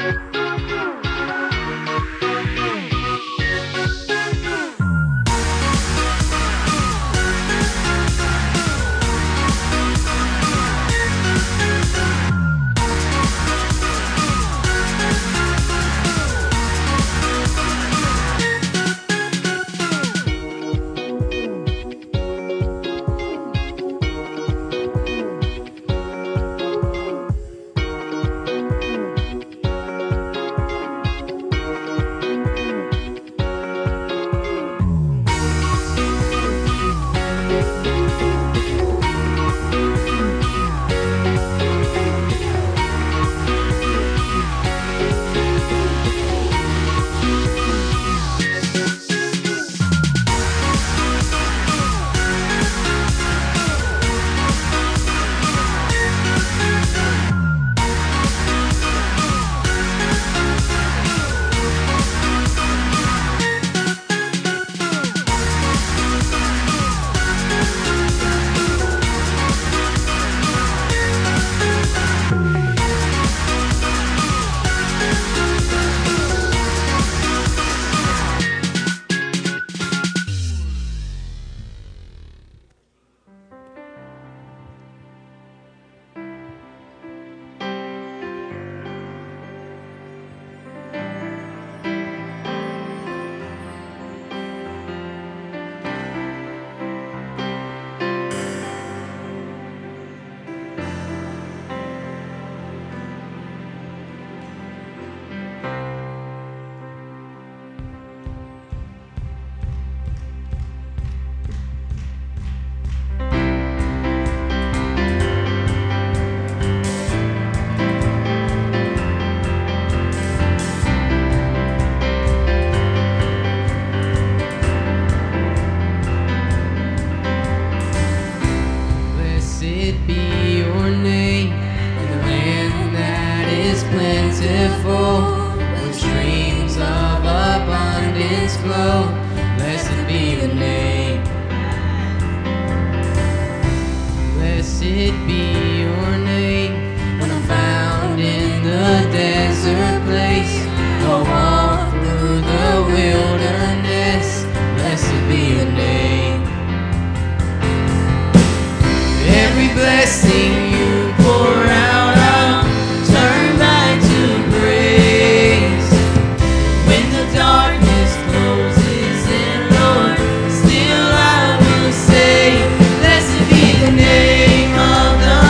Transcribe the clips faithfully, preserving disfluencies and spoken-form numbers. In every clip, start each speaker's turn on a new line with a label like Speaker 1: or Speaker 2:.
Speaker 1: Blessed be the name of the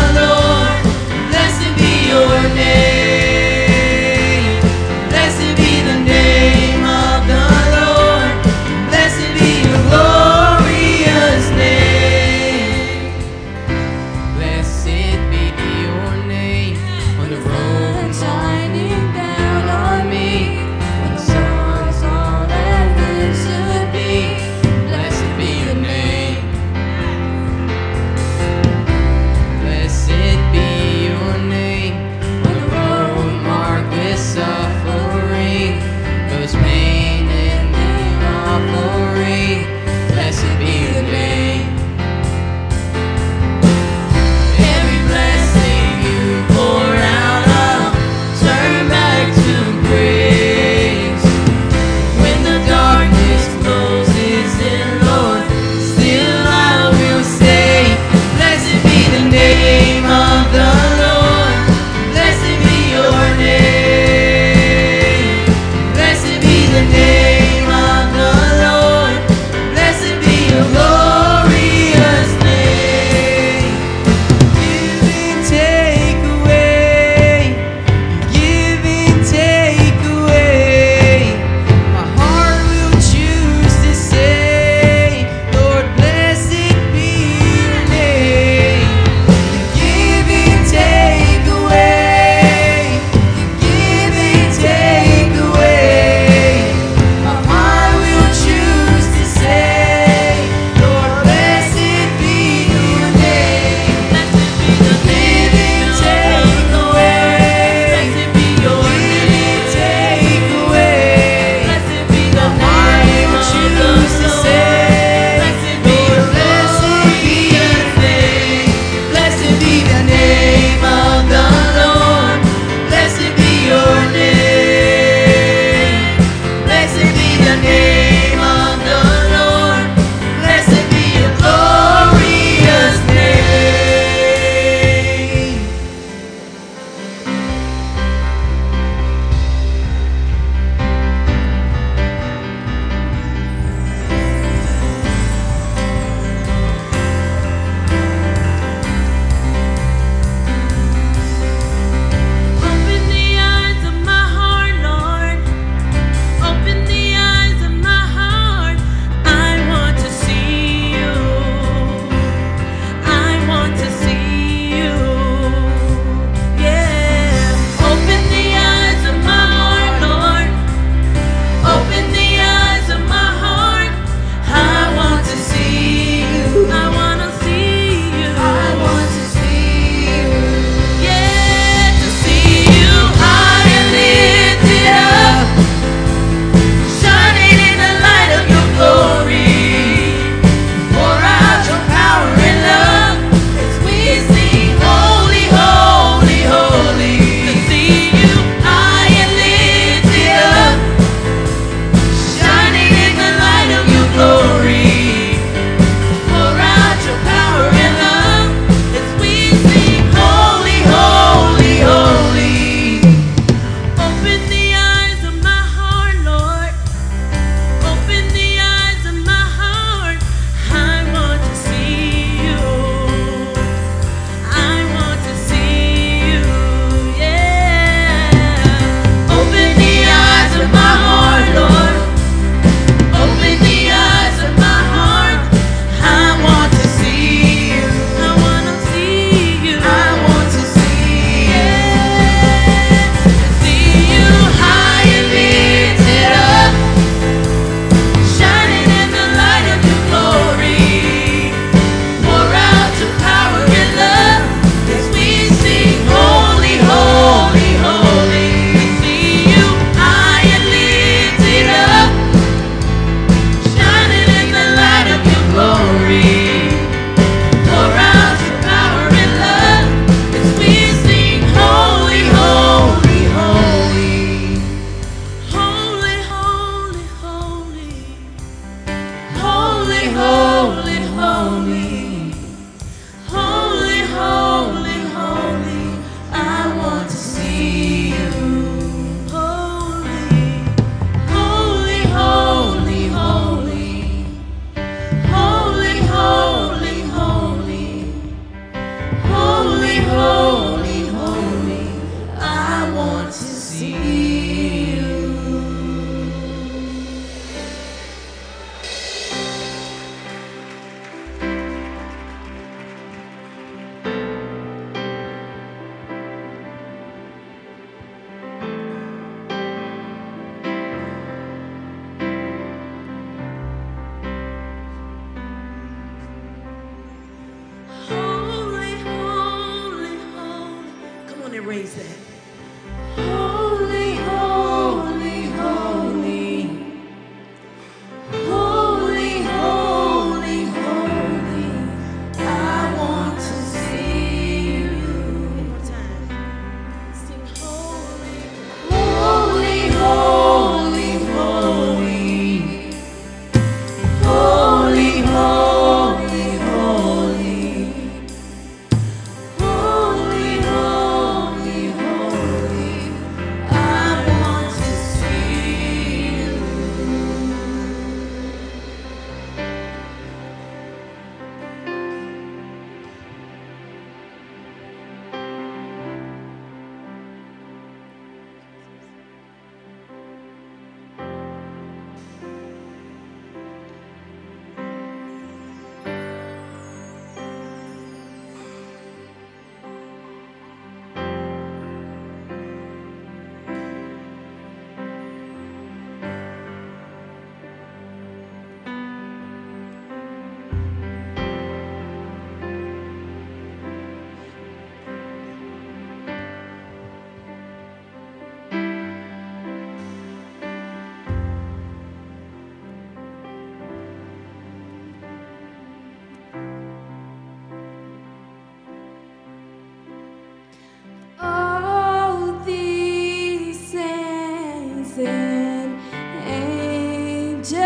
Speaker 1: and angels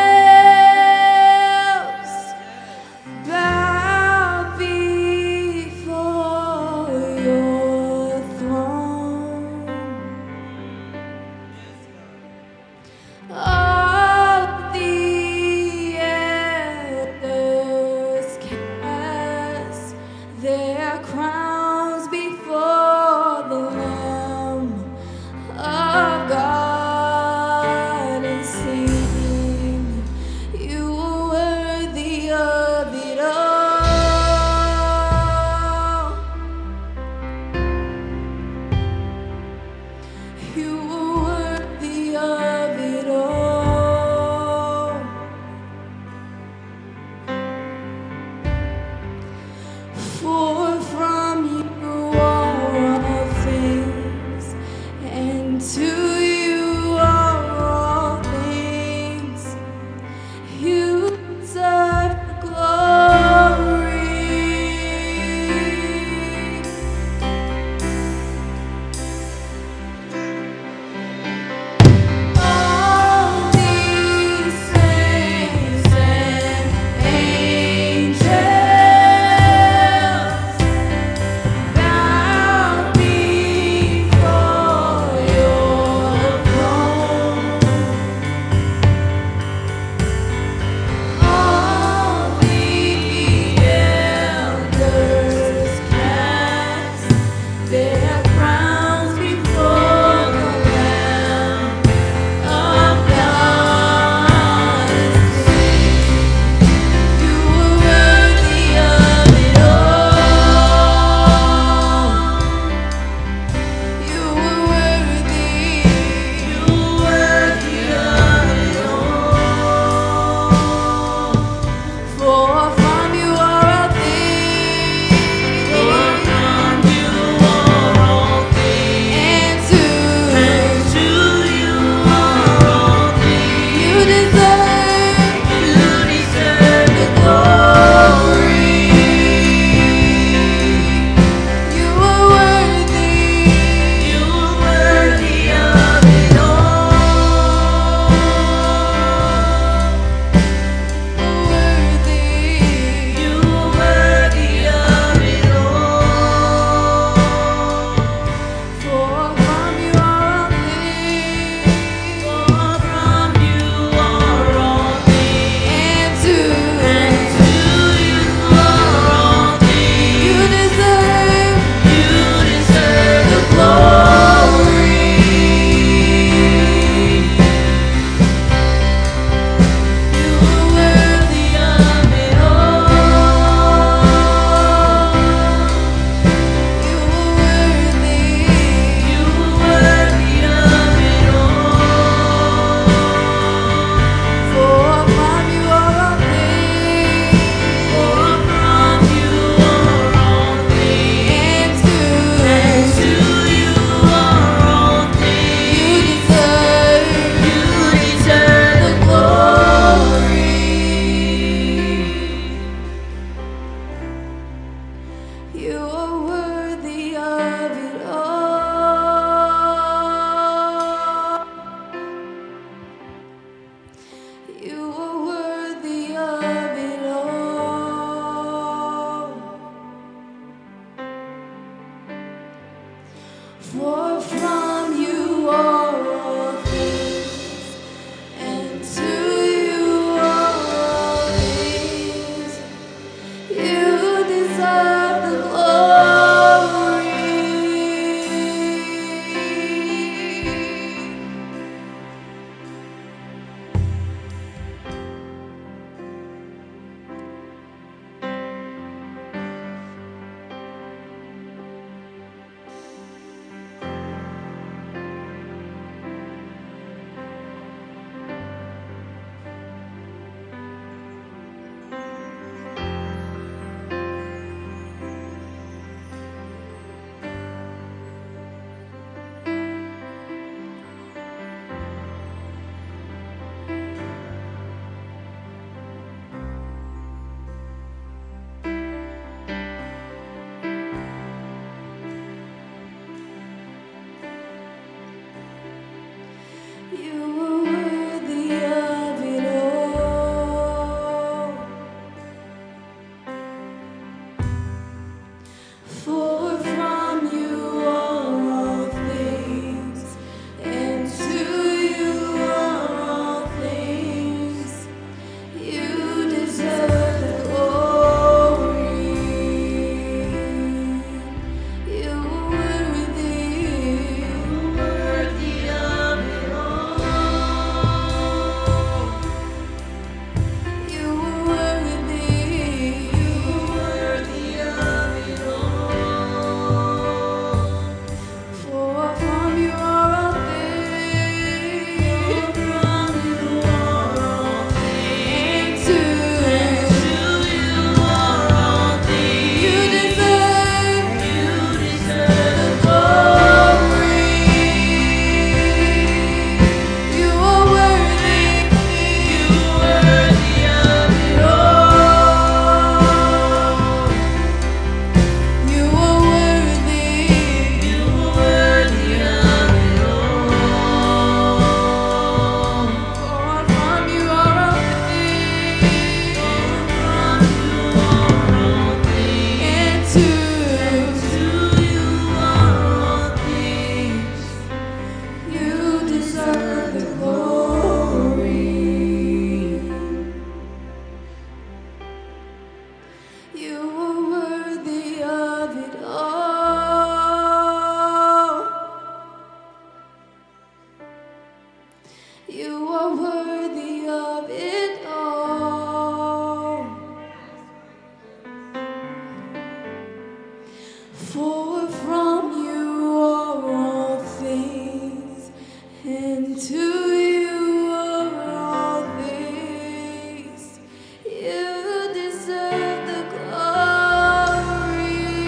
Speaker 1: bow before your throne. All the elders cast their crowns before the Lamb of God. You are worthy of it all. For from you are all things, and to you are all things. You deserve the glory.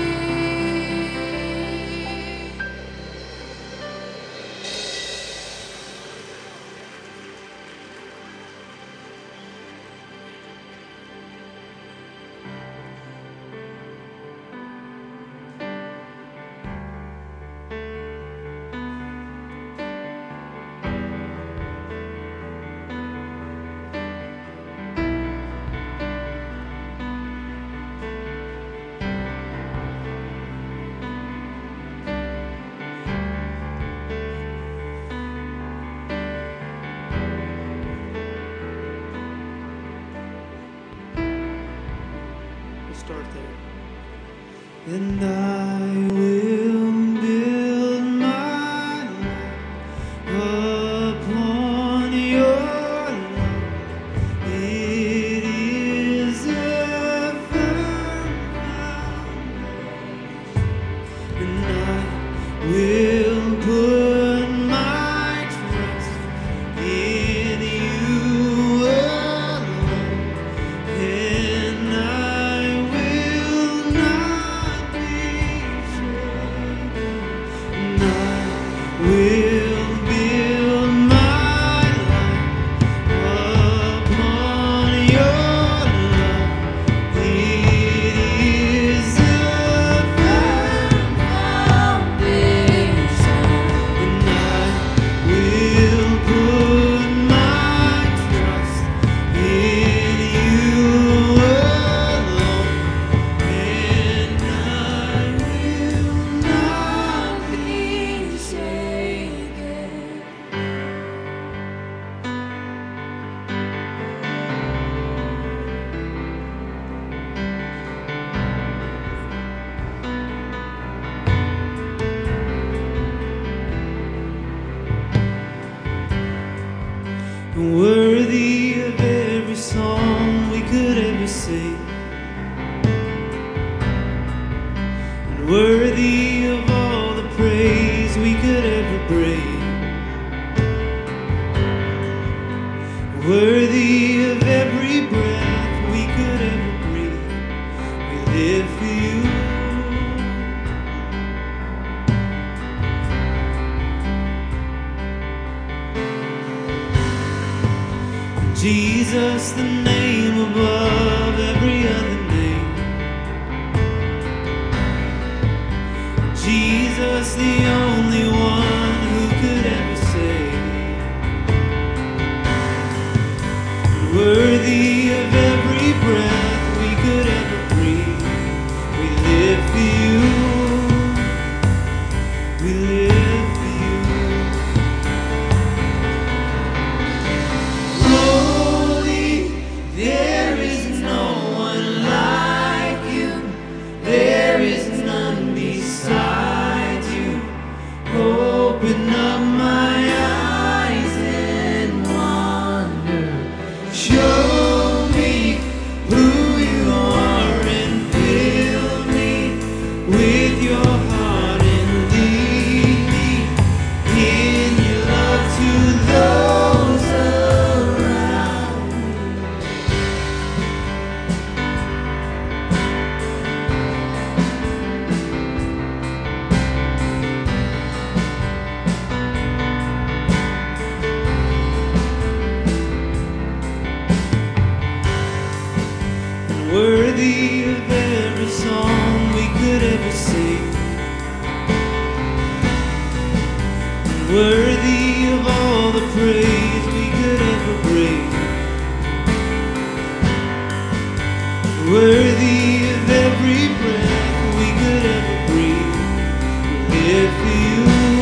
Speaker 2: Start there. And I will build my life upon your love. It is a firm foundation, and I will put my trust in you alone. And I will build my life upon your love. It is a firm foundation, and I will put my trust in you alone. And I will not be shaken. Worthy of every song we could ever sing, and worthy of all the praise we could ever bring, worthy of every breath we could ever breathe. We live for you. Jesus, the name above every other name. Jesus, the only one who could ever save. Worthy of every breath we could ever breathe. We live for you. We live for you. Holy, there is no one like you. There is none beside you. Open up my eyes in wonder. Show me who you are and fill me with your heart and lead me in your love to those around me. Worthy of every song we could ever sing, worthy of all the praise we could ever bring, worthy of every breath we could ever breathe. We live for you.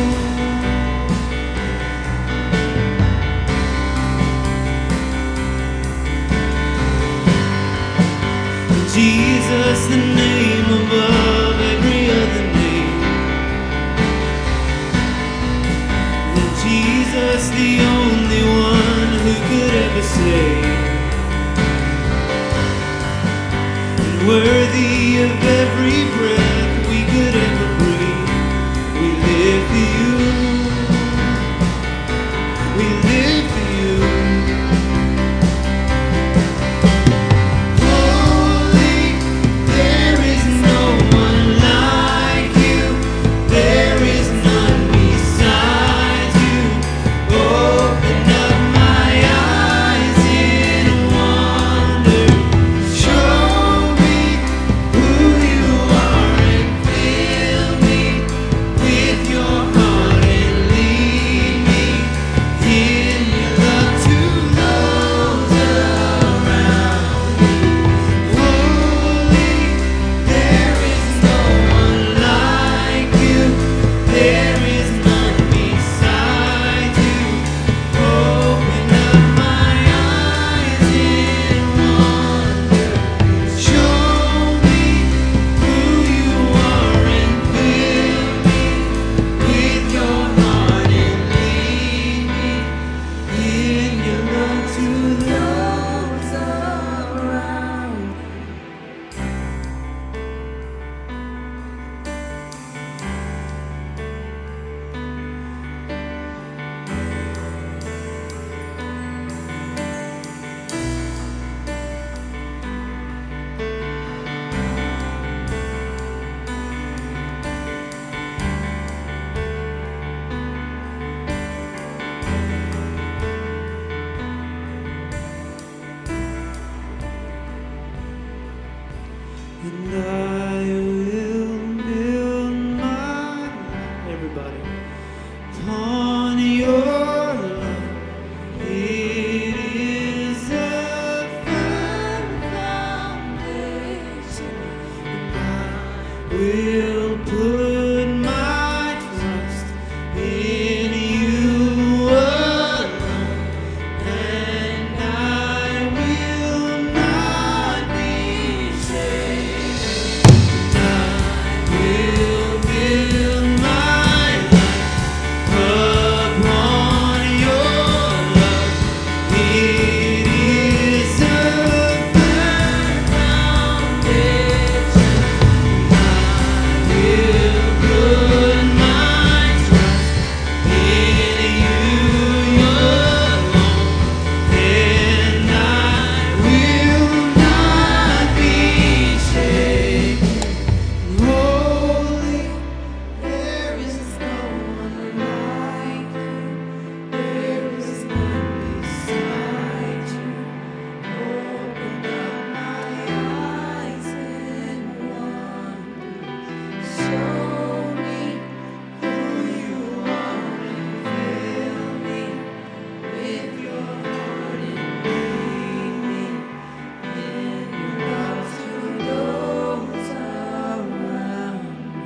Speaker 2: Jesus, the name above every other name. And Jesus, the only one the same. And worthy of every breath we could ever breathe, we live for you. We live for you. Holy, there is no one like you. There is none beside you. Open up my eyes in wonder. Show me who you are and fill me with your heart and lead me in your love to those around me. Holy, there is no one like you. There is none beside you. Open up my eyes in wonder. Show me who you are and fill me with your heart and lead me in your love to those around. And I will build my life, everybody, upon your love. It is a firm foundation, and I will put my trust in you alone, and I will not be shaken. I will build my life upon your love. It is a firm foundation. I will put my trust in you alone, and I will not be shaken. Holy, there is no one like you. There is none beside you. Open up my eyes in wonder. Show me who you are and fill me with your heart and lead me in your love to those around me.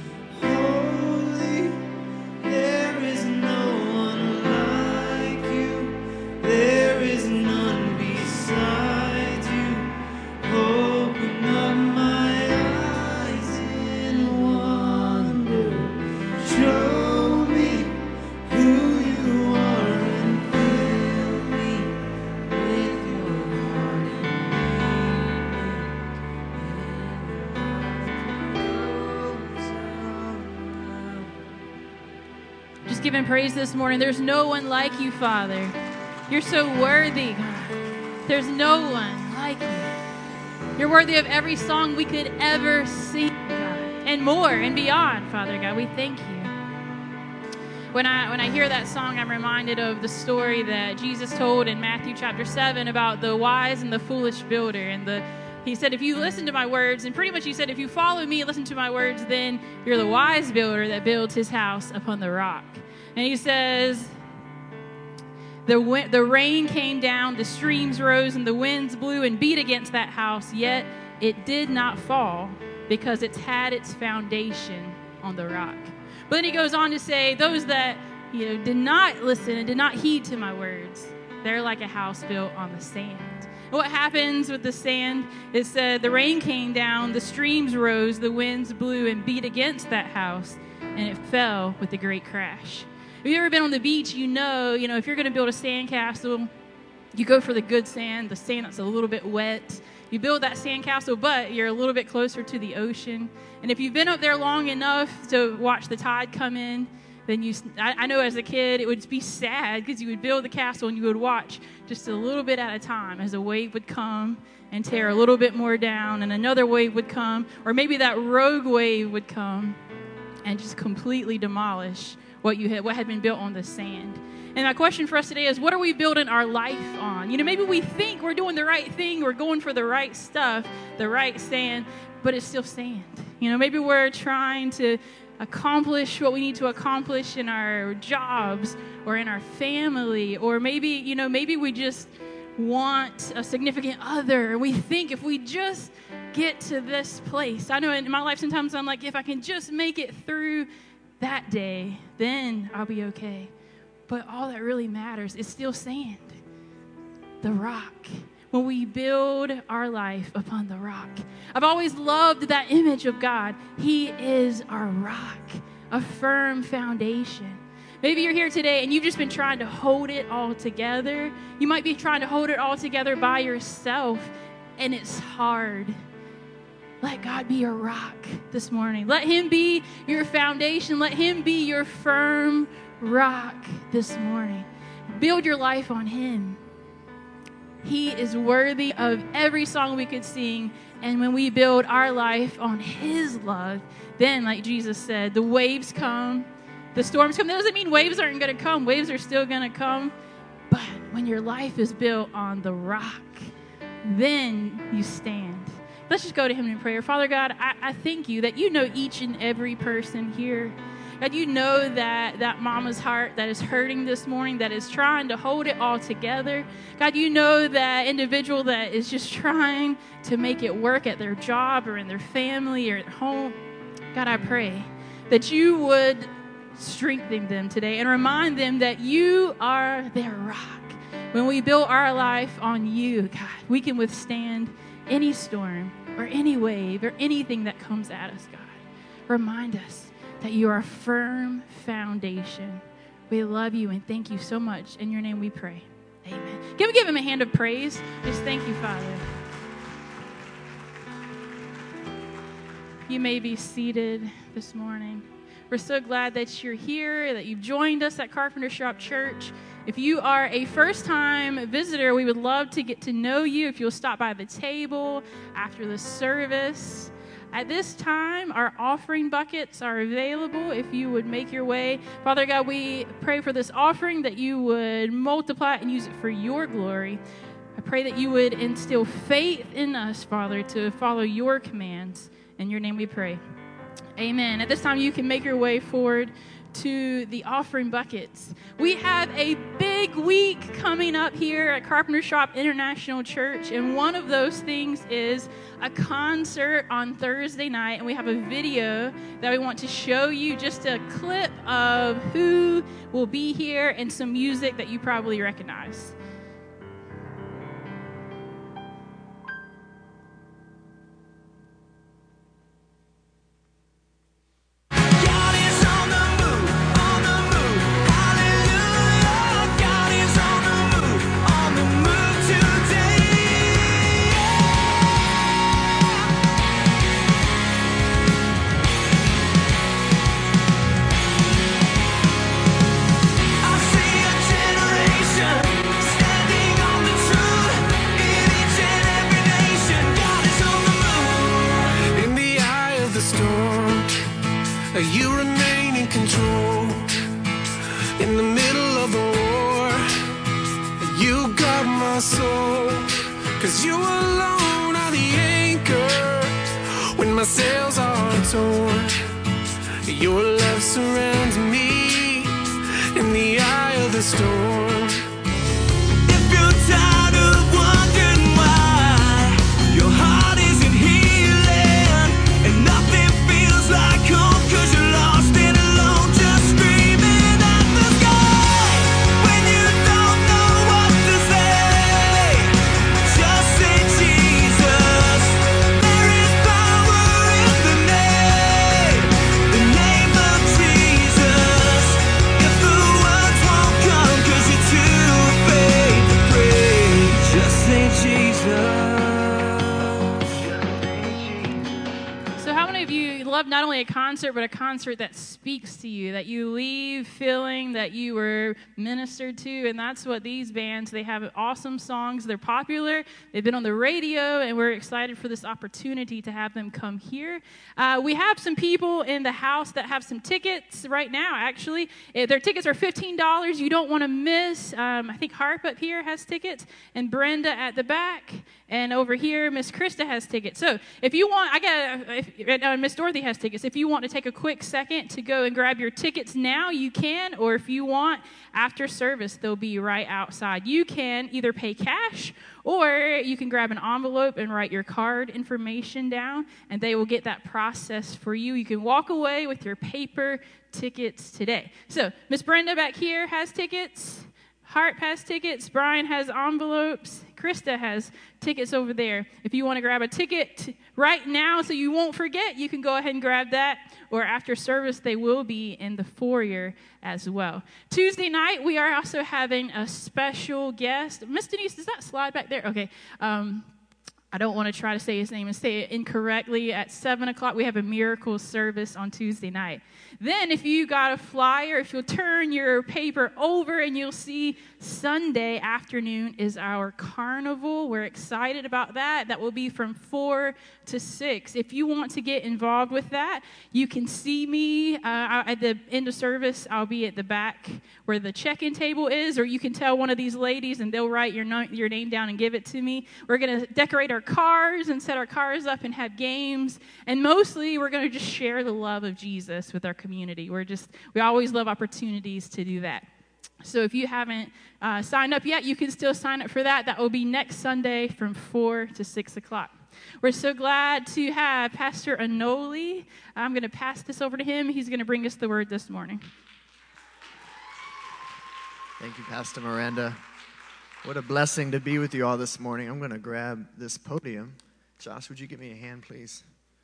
Speaker 2: Holy, there is no one like you. There is none beside you. Open up my eyes in wonder. Show me who you are and fill me with your heart and
Speaker 3: Just give him praise this morning. There's no one like you, Father. You're so worthy, God. There's no one like you. You're worthy of every song we could ever sing, God, and more and beyond, Father God. We thank you. When I when I hear that song, I'm reminded of the story that Jesus told in Matthew chapter seven about the wise and the foolish builder. And the he said, if you listen to my words, and pretty much he said, if you follow me, listen to my words, then you're the wise builder that builds his house upon the rock. And he says, the wind, the rain came down, the streams rose, and the winds blew and beat against that house, yet it did not fall because it's had its foundation on the rock. But then he goes on to say, those that you know did not listen and did not heed to my words, they're like a house built on the sand. And what happens with the sand? It said the rain came down, the streams rose, the winds blew and beat against that house, and it fell with a great crash. If you've ever been on the beach, you know, you know, if you're going to build a sandcastle, You go for the good sand, the sand that's a little bit wet. You build that sandcastle, but you're a little bit closer to the ocean. And if you've been up there long enough to watch the tide come in, then you, I, I know as a kid, it would be sad because you would build the castle and you would watch just a little bit at a time as a wave would come and tear a little bit more down, and another wave would come, or maybe that rogue wave would come and just completely demolish what you had, what had been built on the sand. And my question for us today is, what are we building our life on? You know, maybe we think we're doing the right thing, we're going for the right stuff, the right sand, but it's still sand. You know, maybe we're trying to accomplish what we need to accomplish in our jobs or in our family, or maybe, you know, maybe we just want a significant other. We think if we just get to this place. I know in my life sometimes I'm like, if I can just make it through that day, then I'll be okay. But all that really matters is still sand, the rock. When we build our life upon the rock. I've always loved that image of God. He is our rock, a firm foundation. Maybe you're here today and you've just been trying to hold it all together. You might be trying to hold it all together by yourself, and it's hard. Let God be your rock this morning. Let him be your foundation. Let him be your firm rock this morning. Build your life on him. He is worthy of every song we could sing. And when we build our life on his love, then, like Jesus said, the waves come, the storms come. That doesn't mean waves aren't going to come. Waves are still going to come. But when your life is built on the rock, then you stand. Let's just go to him in prayer. Father God, I, I thank you that you know each and every person here. God, you know that that mama's heart that is hurting this morning, that is trying to hold it all together. God, you know that individual that is just trying to make it work at their job or in their family or at home. God, I pray that you would strengthen them today and remind them that you are their rock. When we build our life on you, God, we can withstand any storm or any wave or anything that comes at us, God. Remind us that you are a firm foundation. We love you and thank you so much. In your name we pray. Amen. Can we give him a hand of praise? Just thank you, Father. You may be seated this morning. We're so glad that you're here, that you've joined us at Carpenter Shop Church. If you are a first-time visitor, we would love to get to know you. If you'll stop by the table after the service. At this time, our offering buckets are available if you would make your way. Father God, we pray for this offering that you would multiply it and use it for your glory. I pray that you would instill faith in us, Father, to follow your commands. In your name we pray. Amen. At this time, you can make your way forward to the offering buckets. We have a big week coming up here at Carpenter Shop International Church, and one of those things is a concert on Thursday night, and we have a video that we want to show you, just a clip of who will be here and some music that you probably recognize.
Speaker 4: You remain in control in the middle of the war. You got my soul, 'cause you alone are the anchor when my sails are torn. Your love surrounds me in the eye of the storm. If you're tired of wondering why your heart isn't healing and nothing feels like home, 'cause you're lost and alone, just screaming at the sky. When you don't know what to say, just say Jesus. There is power in the name, the name of Jesus. If the words won't come 'cause you're too
Speaker 3: only a concert, but a concert that speaks to you, that you leave feeling that you were ministered to. And that's what these bands, they have awesome songs. They're popular. They've been on the radio, and we're excited for this opportunity to have them come here. Uh, we have some people in the house that have some tickets right now, actually. Their tickets are fifteen dollars. You don't want to miss. Um, I think Harp up here has tickets, and Brenda at the back. And over here, Miss Krista has tickets. So if you want, I got, if, uh, Miss Dorothy has tickets. If you want to take a quick second to go and grab your tickets now, you can. Or if you want, after service, they'll be right outside. You can either pay cash, or you can grab an envelope and write your card information down, and they will get that process for you. You can walk away with your paper tickets today. So Miss Brenda back here has tickets. Hart has tickets. Brian has envelopes. Krista has tickets over there. If you want to grab a ticket right now so you won't forget, you can go ahead and grab that. Or after service, they will be in the foyer as well. Tuesday night, we are also having a special guest. Miss Denise, does that slide back there? Okay. Um, I don't want to try to say his name and say it incorrectly. At seven o'clock, we have a miracle service on Tuesday night. Then if you got a flyer, if you'll turn your paper over and you'll see Sunday afternoon is our carnival. We're excited about that. That will be from four to six. If you want to get involved with that, you can see me uh, at the end of service. I'll be at the back where the check-in table is, or you can tell one of these ladies and they'll write your, no- your name down and give it to me. We're going to decorate our cars and set our cars up and have games. And mostly we're going to just share the love of Jesus with our community. We're just, we always love opportunities to do that. So if you haven't uh, signed up yet, you can still sign up for that. That will be next Sunday from four to six o'clock. We're so glad to have Pastor Anoli. I'm going to pass this over to him. He's going to bring us the word this morning.
Speaker 5: Thank you, Pastor Miranda. What a blessing to be with you all this morning. I'm going to grab this podium. Josh, would you give me a hand, please?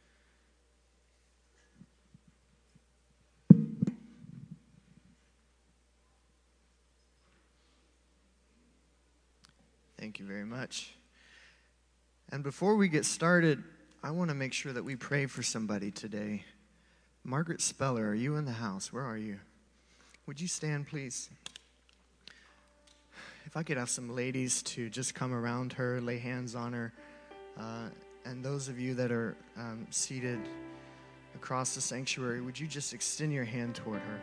Speaker 5: Thank you very much. And before we get started, I want to make sure that we pray for somebody today. Margaret Speller, are you in the house? Where are you? Would you stand, please? If I could have some ladies to just come around her, lay hands on her. Uh, and those of you that are um, seated across the sanctuary, would you just extend your hand toward her?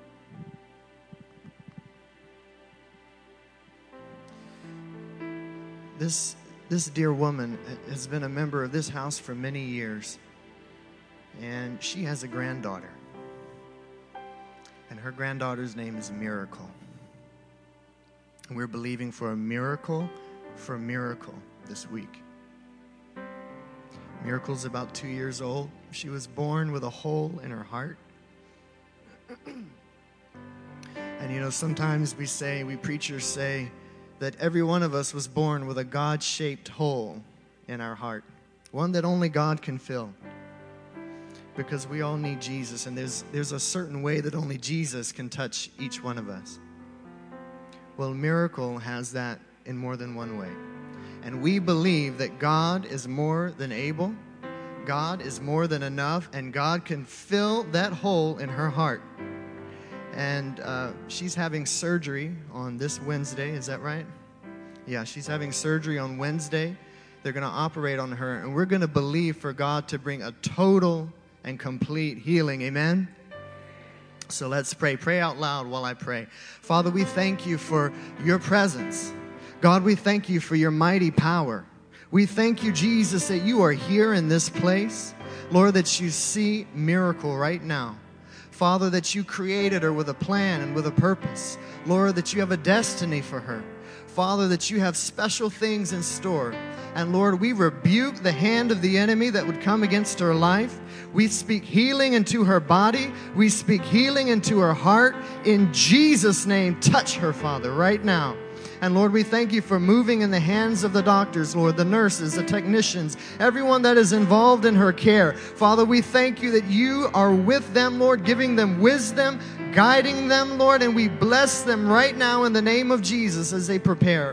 Speaker 5: This this dear woman has been a member of this house for many years, and she has a granddaughter, and her granddaughter's name is Miracle. And we're believing for a miracle for a miracle this week. Miracle's about two years old. She was born with a hole in her heart. And you know, sometimes we say, we preachers say, that every one of us was born with a God-shaped hole in our heart, one that only God can fill, because we all need Jesus, and there's there's a certain way that only Jesus can touch each one of us. Well, Miracle has that in more than one way, and we believe that God is more than able, God is more than enough, and God can fill that hole in her heart. And uh, she's having surgery on this Wednesday. Is that right? Yeah, she's having surgery on Wednesday. They're going to operate on her. And we're going to believe for God to bring a total and complete healing. Amen? So let's pray. Pray out loud while I pray. Father, we thank you for your presence. God, we thank you for your mighty power. We thank you, Jesus, that you are here in this place. Lord, that you see Miracle right now. Father, that you created her with a plan and with a purpose. Lord, that you have a destiny for her. Father, that you have special things in store. And Lord, we rebuke the hand of the enemy that would come against her life. We speak healing into her body. We speak healing into her heart. In Jesus' name, touch her, Father, right now. And Lord, we thank you for moving in the hands of the doctors, Lord, the nurses, the technicians, everyone that is involved in her care. Father, we thank you that you are with them, Lord, giving them wisdom, guiding them, Lord, and we bless them right now in the name of Jesus as they prepare.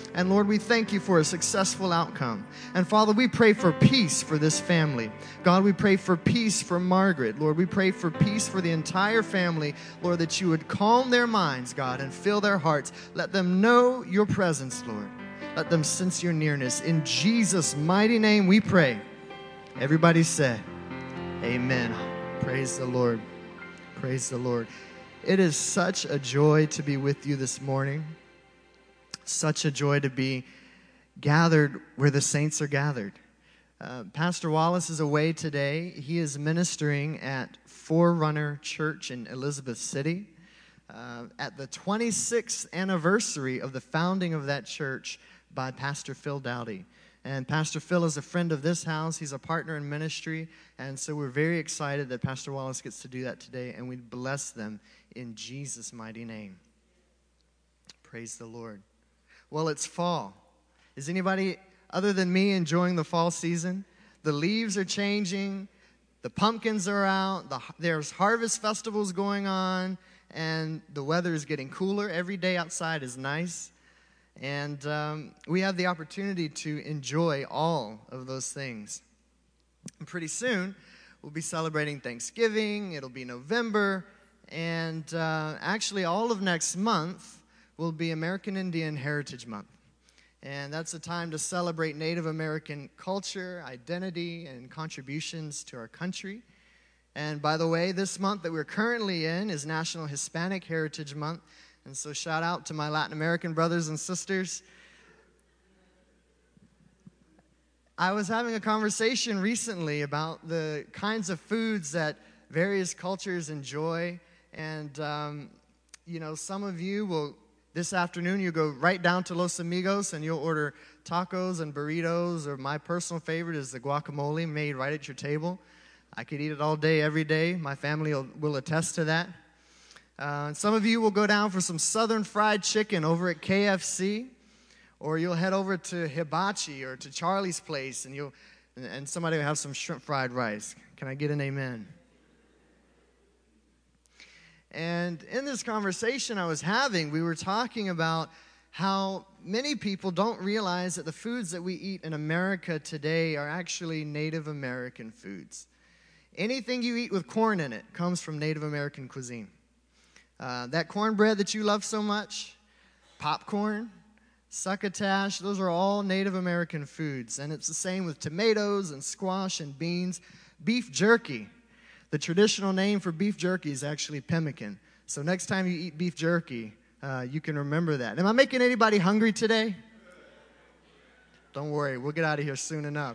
Speaker 5: And Lord, we thank you for a successful outcome. And Father, we pray for peace for this family. God, we pray for peace for Margaret. Lord, we pray for peace for the entire family. Lord, that you would calm their minds, God, and fill their hearts. Let them know your presence, Lord. Let them sense your nearness. In Jesus' mighty name we pray. Everybody said, amen. Praise the Lord. Praise the Lord. It is such a joy to be with you this morning. Such a joy to be gathered where the saints are gathered. Uh, Pastor Wallace is away today. He is ministering at Forerunner Church in Elizabeth City uh, at the twenty-sixth anniversary of the founding of that church by Pastor Phil Dowdy. And Pastor Phil is a friend of this house. He's a partner in ministry. And so we're very excited that Pastor Wallace gets to do that today. And we bless them in Jesus' mighty name. Praise the Lord. Well, it's fall. Is anybody other than me enjoying the fall season? The leaves are changing. The pumpkins are out. The, there's harvest festivals going on. And the weather is getting cooler. Every day outside is nice. And um, we have the opportunity to enjoy all of those things. And pretty soon, we'll be celebrating Thanksgiving. It'll be November. And uh, actually, all of next month will be American Indian Heritage Month. And that's a time to celebrate Native American culture, identity, and contributions to our country. And by the way, this month that we're currently in is National Hispanic Heritage Month. And so shout out to my Latin American brothers and sisters. I was having a conversation recently about the kinds of foods that various cultures enjoy. And, um, you know, some of you will, this afternoon, you go right down to Los Amigos and you'll order tacos and burritos. Or my personal favorite is the guacamole made right at your table. I could eat it all day, every day. My family will, will attest to that. Uh, and some of you will go down for some southern fried chicken over at K F C, or you'll head over to Hibachi or to Charlie's Place, and you'll and somebody will have some shrimp fried rice. Can I get an amen? And in this conversation I was having, we were talking about how many people don't realize that the foods that we eat in America today are actually Native American foods. Anything you eat with corn in it comes from Native American cuisine. Uh, that cornbread that you love so much, popcorn, succotash, those are all Native American foods. And it's the same with tomatoes and squash and beans. Beef jerky, the traditional name for beef jerky is actually pemmican. So next time you eat beef jerky, uh, you can remember that. Am I making anybody hungry today? Don't worry, we'll get out of here soon enough.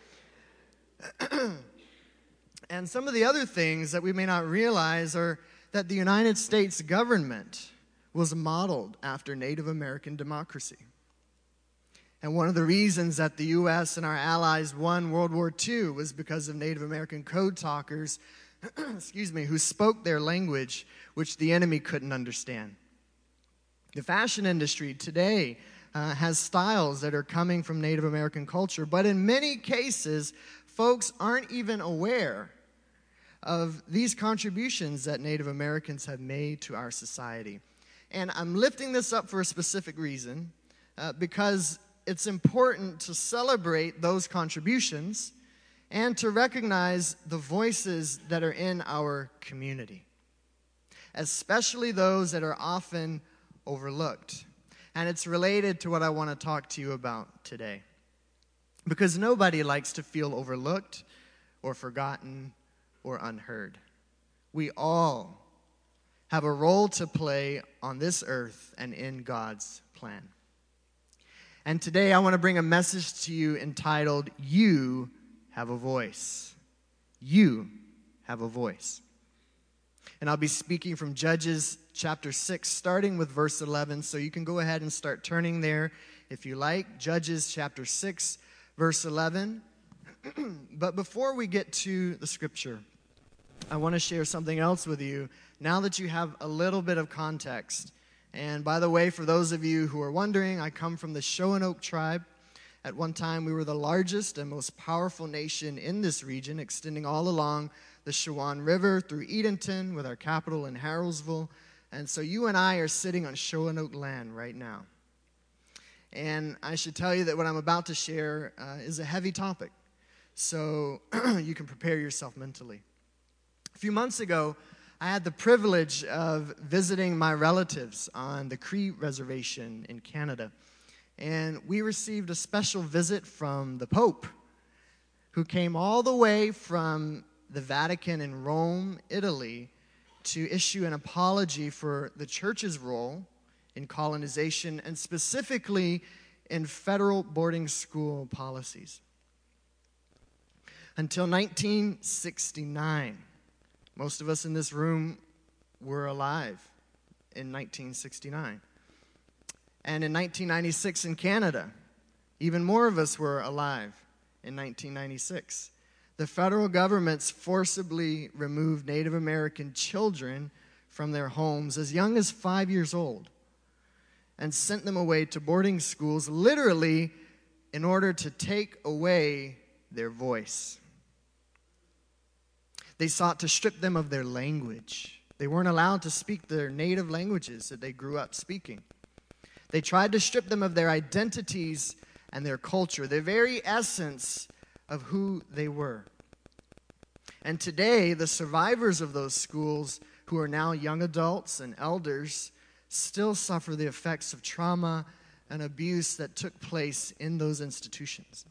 Speaker 5: And some of the other things that we may not realize are that the United States government was modeled after Native American democracy. And one of the reasons that the U S and our allies won World War Two was because of Native American code talkers, excuse me, who spoke their language, which the enemy couldn't understand. The fashion industry today uh, has styles that are coming from Native American culture, but in many cases, folks aren't even aware of these contributions that Native Americans have made to our society. And I'm lifting this up for a specific reason, uh, because it's important to celebrate those contributions and to recognize the voices that are in our community, especially those that are often overlooked. And it's related to what I want to talk to you about today. Because nobody likes to feel overlooked or forgotten or unheard. We all have a role to play on this earth and in God's plan. And today I want to bring a message to you entitled, You Have a Voice. You have a voice. And I'll be speaking from Judges chapter six, starting with verse eleven. So you can go ahead and start turning there if you like. Judges chapter six, verse eleven. But before we get to the scripture, I want to share something else with you now that you have a little bit of context. And by the way, for those of you who are wondering, I come from the Shawanoke tribe. At one time, we were the largest and most powerful nation in this region, extending all along the Shawan River through Edenton with our capital in Harrowsville. And so you and I are sitting on Shawanoke land right now. And I should tell you that what I'm about to share uh, is a heavy topic, so you can prepare yourself mentally. A few months ago, I had the privilege of visiting my relatives on the Cree Reservation in Canada. And we received a special visit from the Pope, who came all the way from the Vatican in Rome, Italy, to issue an apology for the church's role in colonization and specifically in federal boarding school policies. Until nineteen sixty-nine, most of us in this room were alive in nineteen sixty-nine. And in nineteen ninety-six in Canada, even more of us were alive in nineteen ninety-six. The federal governments forcibly removed Native American children from their homes as young as five years old and sent them away to boarding schools, literally in order to take away their voice. They sought to strip them of their language. They weren't allowed to speak their native languages that they grew up speaking. They tried to strip them of their identities and their culture, the very essence of who they were. And today, the survivors of those schools, who are now young adults and elders, still suffer the effects of trauma and abuse that took place in those institutions.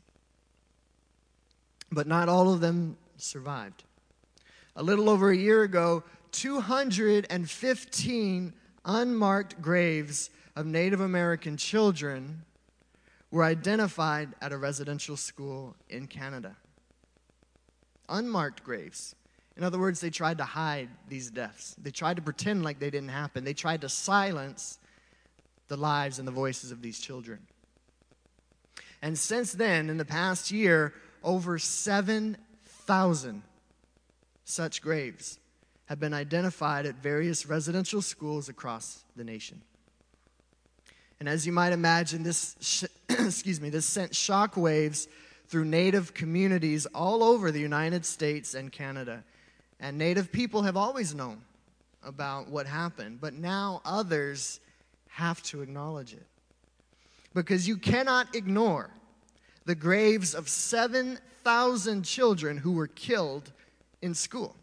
Speaker 5: But not all of them survived. A little over a year ago, two hundred fifteen unmarked graves of Native American children were identified at a residential school in Canada. Unmarked graves. In other words, they tried to hide these deaths. They tried to pretend like they didn't happen. They tried to silence the lives and the voices of these children. And since then, in the past year, over seven thousand such graves have been identified at various residential schools across the nation. And as you might imagine, this sh- excuse me, this sent shockwaves through Native communities all over the United States and Canada. And Native people have always known about what happened, but now others have to acknowledge it. Because you cannot ignore the graves of seven thousand children who were killed in school.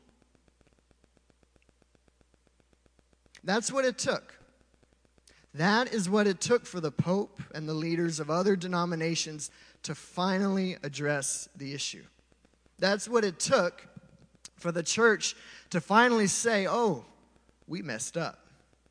Speaker 5: That's what it took. That is what it took for the Pope and the leaders of other denominations to finally address the issue. That's what it took for the church to finally say, oh, we messed up.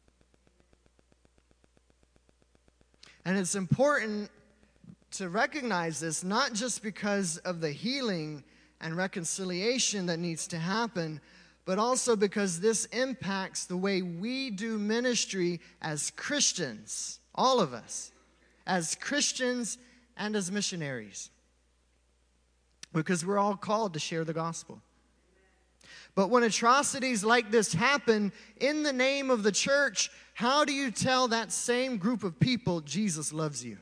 Speaker 5: And it's important to recognize this, not just because of the healing and reconciliation that needs to happen, but also because this impacts the way we do ministry as Christians, all of us, as Christians and as missionaries. Because we're all called to share the gospel. But when atrocities like this happen in the name of the church, how do you tell that same group of people Jesus loves you?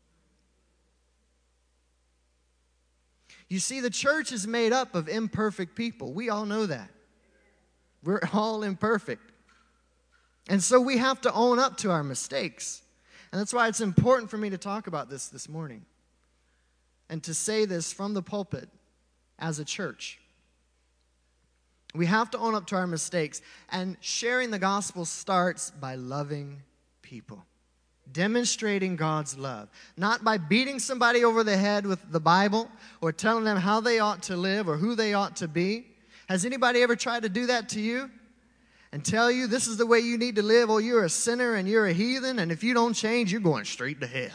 Speaker 5: You see, the church is made up of imperfect people. We all know that. We're all imperfect. And so we have to own up to our mistakes. And that's why it's important for me to talk about this this morning. And to say this from the pulpit as a church. We have to own up to our mistakes. And sharing the gospel starts by loving people. Demonstrating God's love. Not by beating somebody over the head with the Bible or telling them how they ought to live or who they ought to be. Has anybody ever tried to do that to you? And tell you this is the way you need to live? Oh, you're a sinner and you're a heathen, and if you don't change, you're going straight to hell.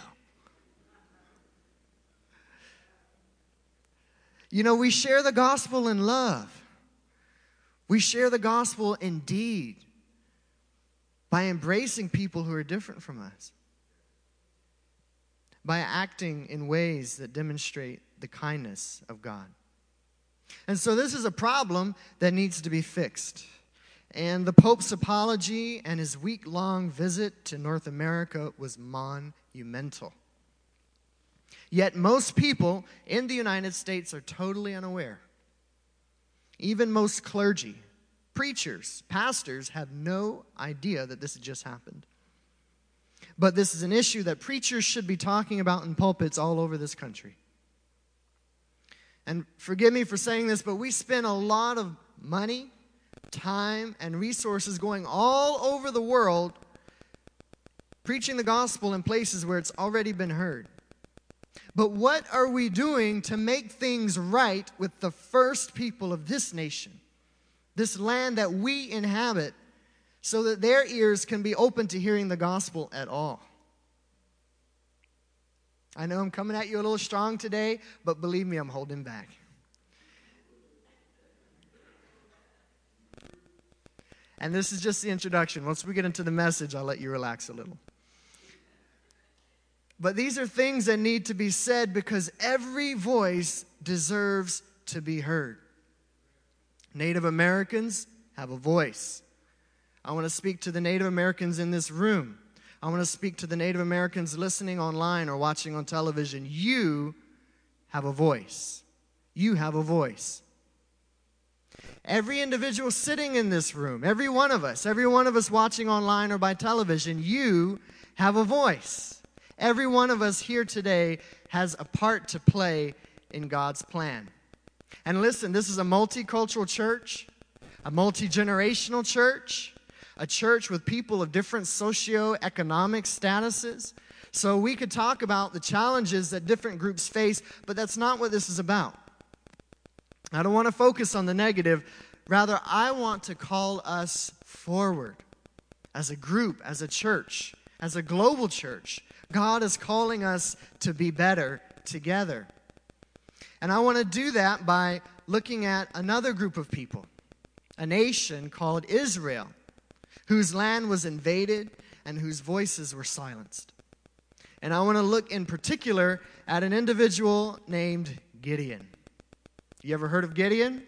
Speaker 5: You know, we share the gospel in love. We share the gospel in deed by embracing people who are different from us. By acting in ways that demonstrate the kindness of God. And so this is a problem that needs to be fixed. And the Pope's apology and his week-long visit to North America was monumental. Yet most people in the United States are totally unaware. Even most clergy, preachers, pastors have no idea that this had just happened. But this is an issue that preachers should be talking about in pulpits all over this country. And forgive me for saying this, but we spend a lot of money, time, and resources going all over the world preaching the gospel in places where it's already been heard. But what are we doing to make things right with the first people of this nation, this land that we inhabit, so that their ears can be open to hearing the gospel at all? I know I'm coming at you a little strong today, but believe me, I'm holding back. And this is just the introduction. Once we get into the message, I'll let you relax a little. But these are things that need to be said because every voice deserves to be heard. Native Americans have a voice. I want to speak to the Native Americans in this room. I want to speak to the Native Americans listening online or watching on television. You have a voice. You have a voice. Every individual sitting in this room, every one of us, every one of us watching online or by television, you have a voice. Every one of us here today has a part to play in God's plan. And listen, this is a multicultural church, a multi-generational church, a church with people of different socioeconomic statuses. So we could talk about the challenges that different groups face, but that's not what this is about. I don't want to focus on the negative. Rather, I want to call us forward as a group, as a church, as a global church. God is calling us to be better together. And I want to do that by looking at another group of people, a nation called Israel, whose land was invaded and whose voices were silenced. And I want to look in particular at an individual named Gideon. You ever heard of Gideon?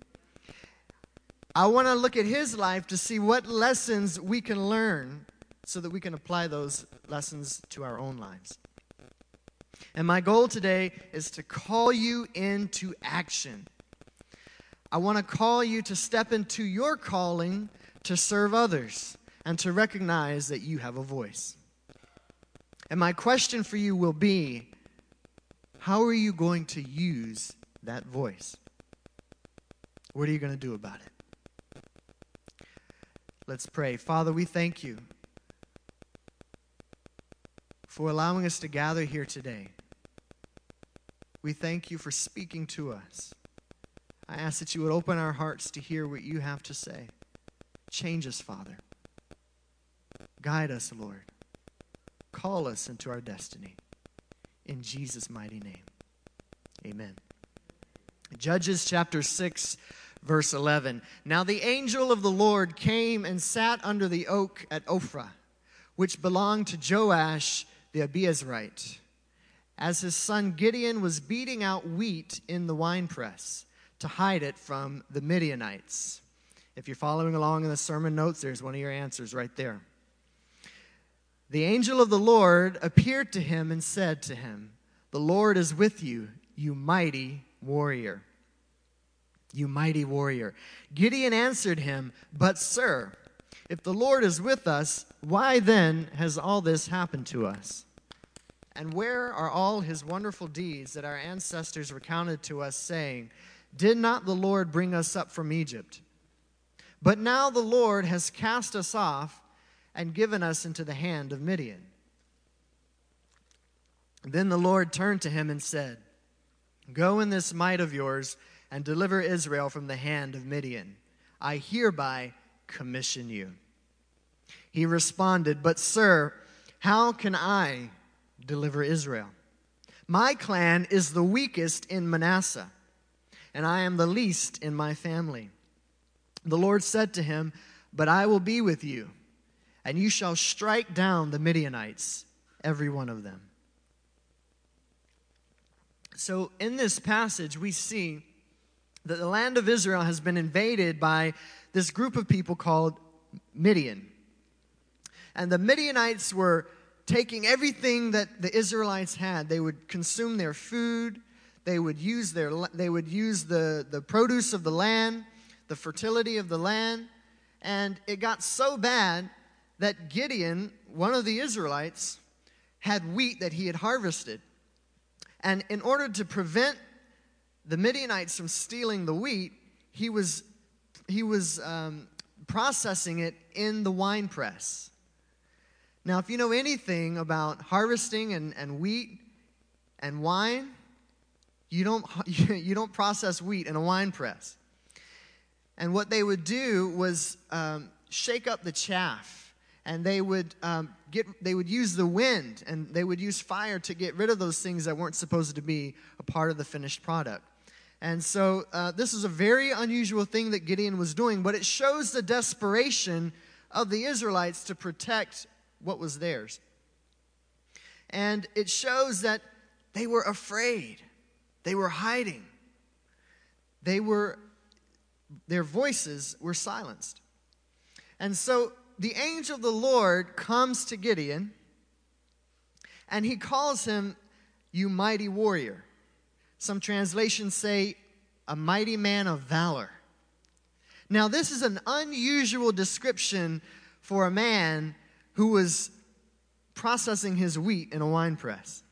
Speaker 5: I want to look at his life to see what lessons we can learn so that we can apply those lessons to our own lives. And my goal today is to call you into action. I want to call you to step into your calling to serve others and to recognize that you have a voice. And my question for you will be, how are you going to use that voice? What are you going to do about it? Let's pray. Father, we thank you for allowing us to gather here today. We thank you for speaking to us. I ask that you would open our hearts to hear what you have to say. Change us, Father. Guide us, Lord. Call us into our destiny. In Jesus' mighty name, amen. Judges chapter six, verse eleven. Now the angel of the Lord came and sat under the oak at Ophrah, which belonged to Joash the Abiezrite, as his son Gideon was beating out wheat in the winepress to hide it from the Midianites. If you're following along in the sermon notes, there's one of your answers right there. The angel of the Lord appeared to him and said to him, "The Lord is with you, you mighty warrior." You mighty warrior. Gideon answered him, "But sir, if the Lord is with us, why then has all this happened to us? And where are all his wonderful deeds that our ancestors recounted to us, saying, 'Did not the Lord bring us up from Egypt?' But now the Lord has cast us off and given us into the hand of Midian." Then the Lord turned to him and said, "Go in this might of yours and deliver Israel from the hand of Midian. I hereby commission you." He responded, "But sir, how can I deliver Israel? My clan is the weakest in Manasseh, and I am the least in my family." The Lord said to him, "But I will be with you, and you shall strike down the Midianites, every one of them." So in this passage, we see that the land of Israel has been invaded by this group of people called Midian. And the Midianites were taking everything that the Israelites had. They would consume their food. They would use their they would use the, the produce of the land, the fertility of the land. And it got so bad that Gideon one of the Israelites had wheat that he had harvested. And in order to prevent the Midianites from stealing the wheat, he was, he was um, processing it in the wine press. Now, if you know anything about harvesting and, and wheat and wine, you don't, you don't process wheat in a wine press. And what they would do was um, shake up the chaff, and they would um, get they would use the wind, and they would use fire to get rid of those things that weren't supposed to be a part of the finished product. And so uh, this is a very unusual thing that Gideon was doing, but it shows the desperation of the Israelites to protect what was theirs. And it shows that they were afraid. They were hiding. They were, their voices were silenced. And so the angel of the Lord comes to Gideon, and he calls him, "You mighty warrior." Some translations say, "a mighty man of valor." Now, this is an unusual description for a man who was processing his wheat in a wine press.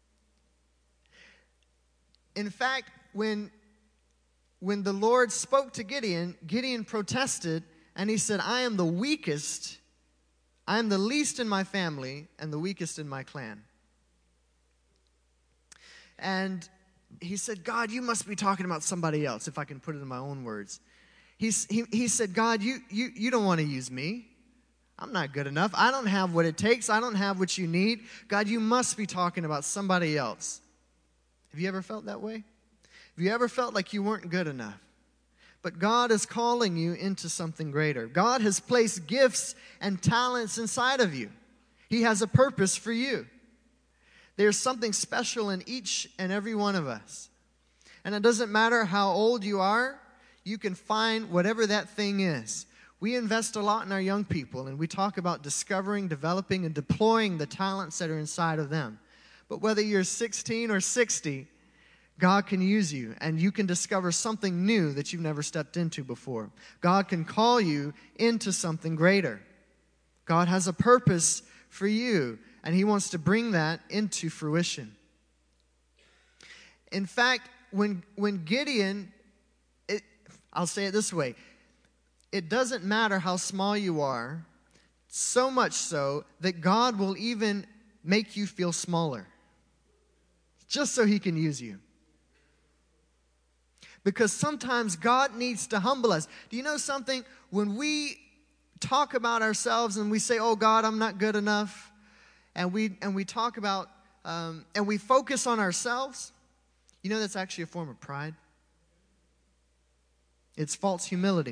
Speaker 5: In fact, when, when the Lord spoke to Gideon, Gideon protested, and he said, "I am the weakest, I am the least in my family, and the weakest in my clan." And he said, "God, you must be talking about somebody else," if I can put it in my own words. He's, he, he said, "God, you, you, you don't want to use me. I'm not good enough. I don't have what it takes. I don't have what you need. God, you must be talking about somebody else." Have you ever felt that way? Have you ever felt like you weren't good enough? But God is calling you into something greater. God has placed gifts and talents inside of you. He has a purpose for you. There's something special in each and every one of us. And it doesn't matter how old you are, you can find whatever that thing is. We invest a lot in our young people, and we talk about discovering, developing, and deploying the talents that are inside of them. But whether you're sixteen or sixty, God can use you, and you can discover something new that you've never stepped into before. God can call you into something greater. God has a purpose for you, and He wants to bring that into fruition. In fact, when, when Gideon, it, I'll say it this way, it doesn't matter how small you are, so much so that God will even make you feel smaller, just so He can use you. Because sometimes God needs to humble us. Do you know something? When we talk about ourselves and we say, "Oh God, I'm not good enough," and we and we talk about um, and we focus on ourselves, you know that's actually a form of pride. It's false humility.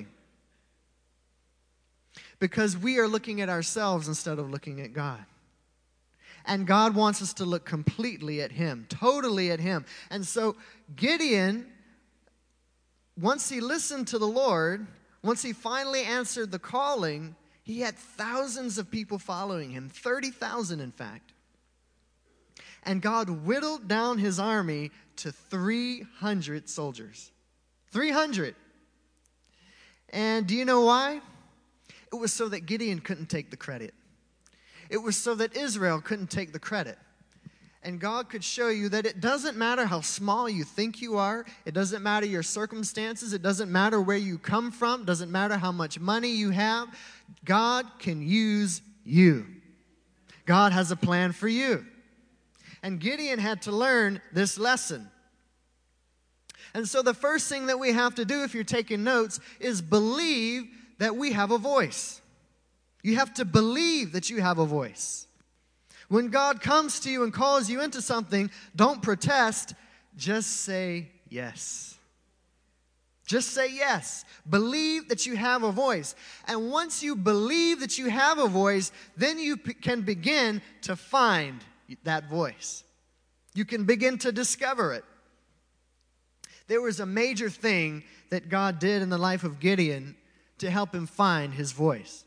Speaker 5: Because we are looking at ourselves instead of looking at God. And God wants us to look completely at Him, totally at Him. And so Gideon, once he listened to the Lord, once he finally answered the calling, he had thousands of people following him, thirty thousand in fact. And God whittled down his army to three hundred soldiers. three hundred. And do you know why? It was so that Gideon couldn't take the credit. It was so that Israel couldn't take the credit. And God could show you that it doesn't matter how small you think you are. It doesn't matter your circumstances. It doesn't matter where you come from. It doesn't matter how much money you have. God can use you. God has a plan for you. And Gideon had to learn this lesson. And so the first thing that we have to do, if you're taking notes, is believe that we have a voice. You have to believe that you have a voice. When God comes to you and calls you into something, don't protest, just say yes. Just say yes. Believe that you have a voice. And once you believe that you have a voice, then you p- can begin to find that voice. You can begin to discover it. There was a major thing that God did in the life of Gideon to help him find his voice.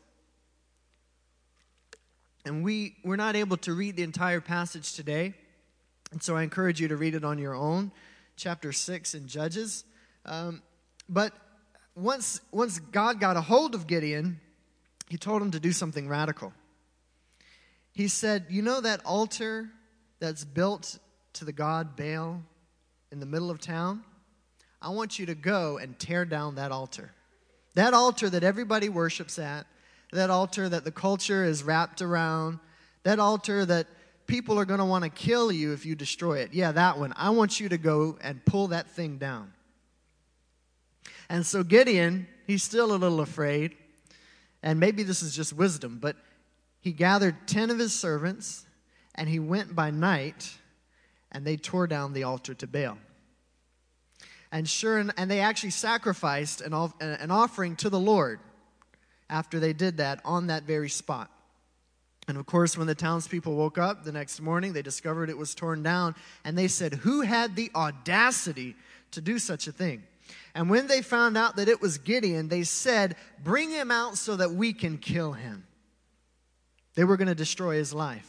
Speaker 5: And we, we're not able to read the entire passage today, and so I encourage you to read it on your own, chapter six in Judges. Um, but once, once God got a hold of Gideon, He told him to do something radical. he said, you know that altar that's built to the god Baal in the middle of town? I want you to go and tear down that altar. That altar that everybody worships at, that altar that the culture is wrapped around, that altar that people are going to want to kill you if you destroy it. Yeah, that one. I want you to go and pull that thing down. And so Gideon, he's still a little afraid, and maybe this is just wisdom, but he gathered ten of his servants, and he went by night, and they tore down the altar to Baal. And sure, and they actually sacrificed an, an offering to the Lord after they did that on that very spot. And of course, when the townspeople woke up the next morning, they discovered it was torn down, and they said, who had the audacity to do such a thing? And when they found out that it was Gideon, they said, bring him out so that we can kill him. They were going to destroy his life.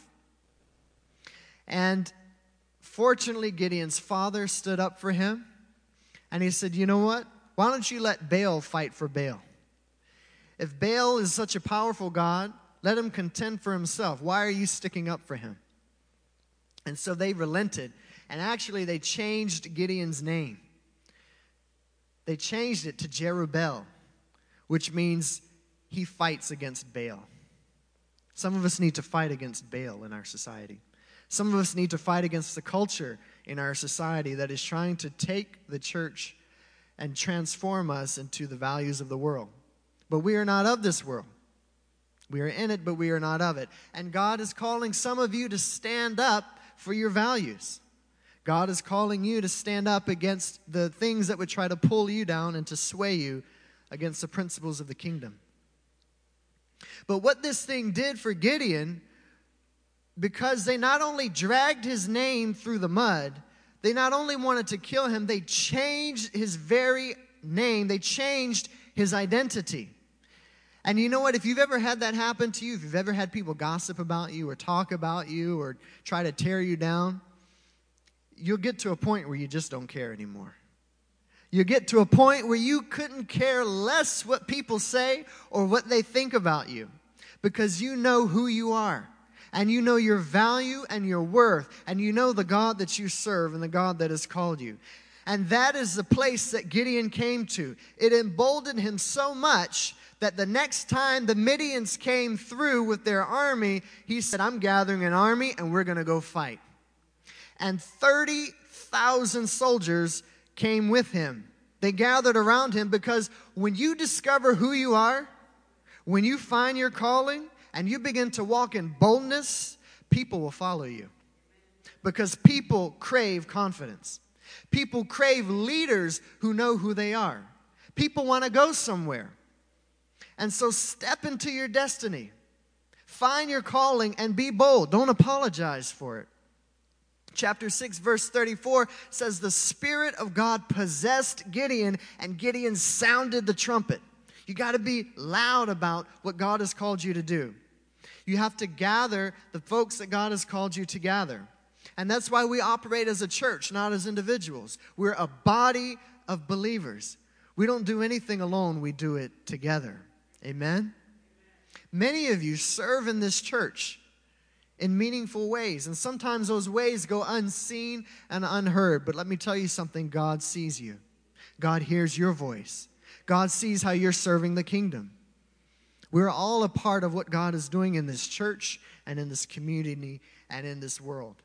Speaker 5: And fortunately, Gideon's father stood up for him. And he said, you know what? Why don't you let Baal fight for Baal? If Baal is such a powerful God, let him contend for himself. Why are you sticking up for him? And so they relented. And actually, they changed Gideon's name. They changed it to Jerubbaal, which means he fights against Baal. Some of us need to fight against Baal in our society. Some of us need to fight against the culture in our society that is trying to take the church and transform us into the values of the world. But we are not of this world. We are in it, but we are not of it. And God is calling some of you to stand up for your values. God is calling you to stand up against the things that would try to pull you down and to sway you against the principles of the kingdom. But what this thing did for Gideon, because they not only dragged his name through the mud, they not only wanted to kill him, they changed his very name. They changed his identity. And you know what? If you've ever had that happen to you, if you've ever had people gossip about you or talk about you or try to tear you down, you'll get to a point where you just don't care anymore. You get to a point where you couldn't care less what people say or what they think about you, because you know who you are, and you know your value and your worth, and you know the God that you serve and the God that has called you. And that is the place that Gideon came to. It emboldened him so much that the next time the Midians came through with their army, he said, I'm gathering an army and we're going to go fight. And thirty thousand soldiers came with him. They gathered around him, because when you discover who you are, when you find your calling and you begin to walk in boldness, people will follow you. Because people crave confidence. People crave leaders who know who they are. People want to go somewhere. And so step into your destiny. Find your calling and be bold. Don't apologize for it. Chapter six, verse thirty-four says, the Spirit of God possessed Gideon, and Gideon sounded the trumpet. You got to be loud about what God has called you to do. You have to gather the folks that God has called you to gather. And that's why we operate as a church, not as individuals. We're a body of believers. We don't do anything alone. We do it together. Amen? Many of you serve in this church in meaningful ways. And sometimes those ways go unseen and unheard. But let me tell you something. God sees you. God hears your voice. God sees how you're serving the kingdom. We're all a part of what God is doing in this church and in this community and in this world.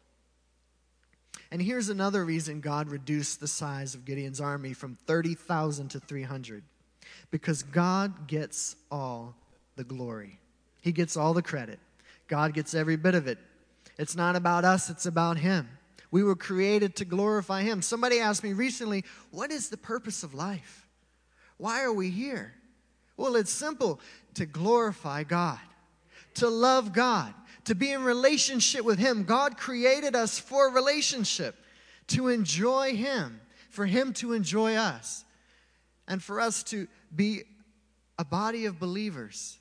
Speaker 5: And here's another reason God reduced the size of Gideon's army from thirty thousand to three hundred. Because God gets all the glory. He gets all the credit. God gets every bit of it. It's not about us, it's about Him. We were created to glorify Him. Somebody asked me recently, what is the purpose of life? Why are we here? Well, it's simple. To glorify God. To love God. To be in relationship with Him. God created us for relationship. To enjoy Him. For Him to enjoy us. And for us to be a body of believers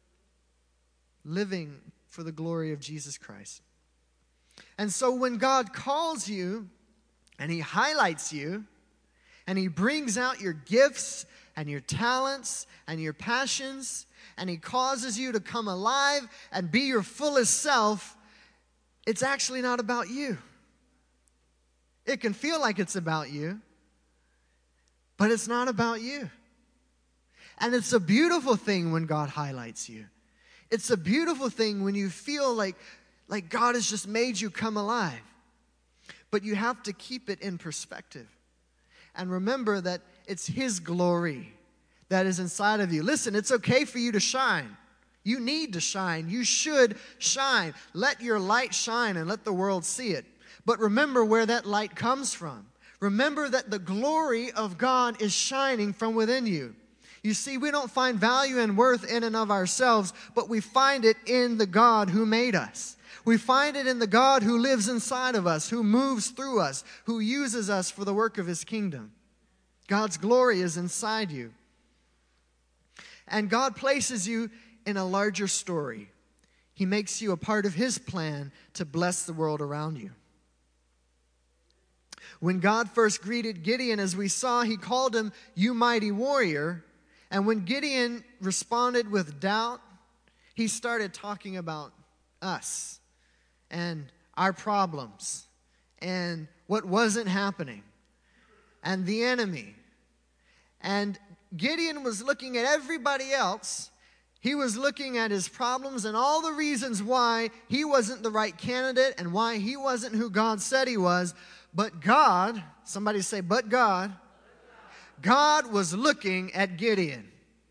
Speaker 5: living for the glory of Jesus Christ. And so when God calls you and He highlights you And He brings out your gifts and your talents and your passions, and He causes you to come alive and be your fullest self. It's actually not about you. It can feel like it's about you, but it's not about you. And it's a beautiful thing when God highlights you. It's a beautiful thing when you feel like, like God has just made you come alive. But you have to keep it in perspective. And remember that it's His glory that is inside of you. Listen, it's okay for you to shine. You need to shine. You should shine. Let your light shine and let the world see it. But remember where that light comes from. Remember that the glory of God is shining from within you. You see, we don't find value and worth in and of ourselves, but we find it in the God who made us. We find it in the God who lives inside of us, who moves through us, who uses us for the work of His kingdom. God's glory is inside you. And God places you in a larger story. He makes you a part of His plan to bless the world around you. When God first greeted Gideon, as we saw, He called him, "You mighty warrior." And when Gideon responded with doubt, he started talking about us and our problems and what wasn't happening and the enemy. And Gideon was looking at everybody else. He was looking at his problems and all the reasons why he wasn't the right candidate and why he wasn't who God said he was. But God, somebody say, but God, God was looking at Gideon.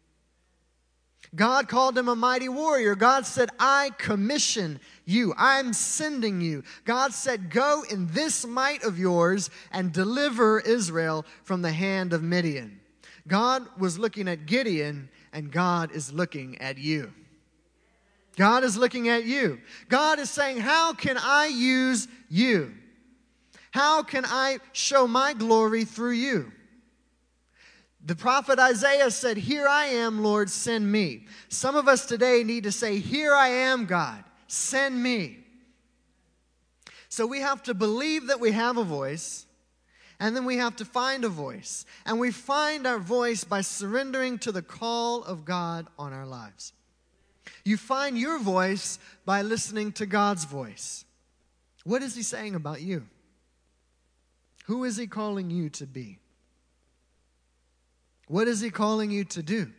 Speaker 5: God called him a mighty warrior. God said, I commission you. I'm sending you. God said, go in this might of yours and deliver Israel from the hand of Midian. God was looking at Gideon, and God is looking at you. God is looking at you. God is saying, how can I use you? How can I show my glory through you? The prophet Isaiah said, here I am, Lord, send me. Some of us today need to say, here I am, God, send me. So we have to believe that we have a voice, and then we have to find a voice. And we find our voice by surrendering to the call of God on our lives. You find your voice by listening to God's voice. What is He saying about you? Who is He calling you to be? What is He calling you to do?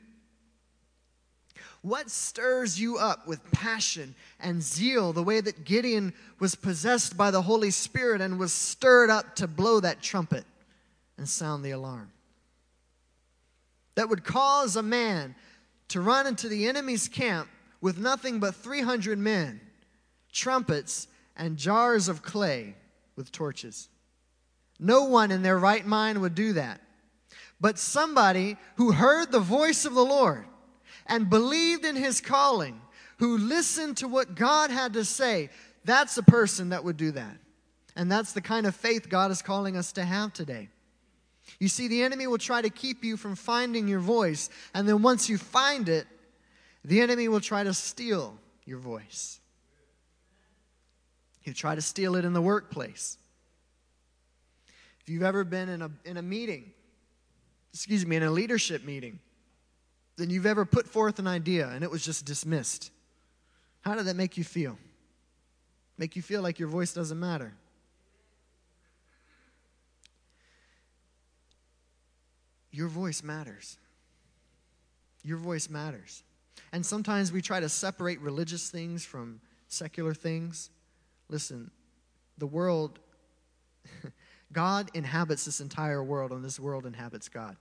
Speaker 5: What stirs you up with passion and zeal, the way that Gideon was possessed by the Holy Spirit and was stirred up to blow that trumpet and sound the alarm? That would cause a man to run into the enemy's camp with nothing but three hundred men, trumpets, and jars of clay with torches. No one in their right mind would do that. But somebody who heard the voice of the Lord and believed in His calling, who listened to what God had to say, that's a person that would do that. And that's the kind of faith God is calling us to have today. You see, the enemy will try to keep you from finding your voice. And then once you find it, the enemy will try to steal your voice. He'll try to steal it in the workplace. If you've ever been in a, in a meeting, excuse me, in a leadership meeting, then you've ever put forth an idea and it was just dismissed. How did that make you feel? Make you feel like your voice doesn't matter. Your voice matters. Your voice matters. And sometimes we try to separate religious things from secular things. Listen, the world... God inhabits this entire world, and this world inhabits God.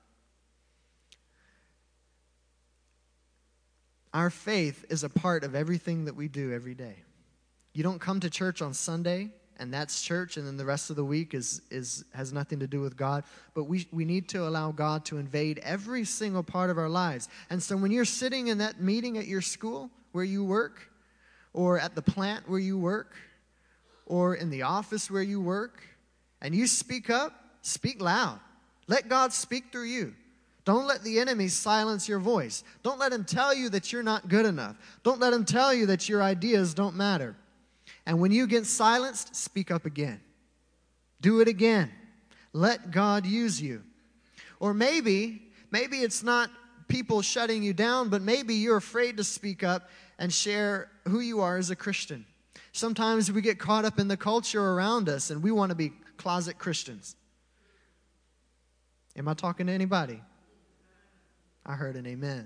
Speaker 5: Our faith is a part of everything that we do every day. You don't come to church on Sunday, and that's church, and then the rest of the week is, is has nothing to do with God. But we, we need to allow God to invade every single part of our lives. And so when you're sitting in that meeting at your school where you work, or at the plant where you work, or in the office where you work, and you speak up, speak loud. Let God speak through you. Don't let the enemy silence your voice. Don't let him tell you that you're not good enough. Don't let him tell you that your ideas don't matter. And when you get silenced, speak up again. Do it again. Let God use you. Or maybe, maybe it's not people shutting you down, but maybe you're afraid to speak up and share who you are as a Christian. Sometimes we get caught up in the culture around us and we want to be closet Christians. Am I talking to anybody? I heard an amen.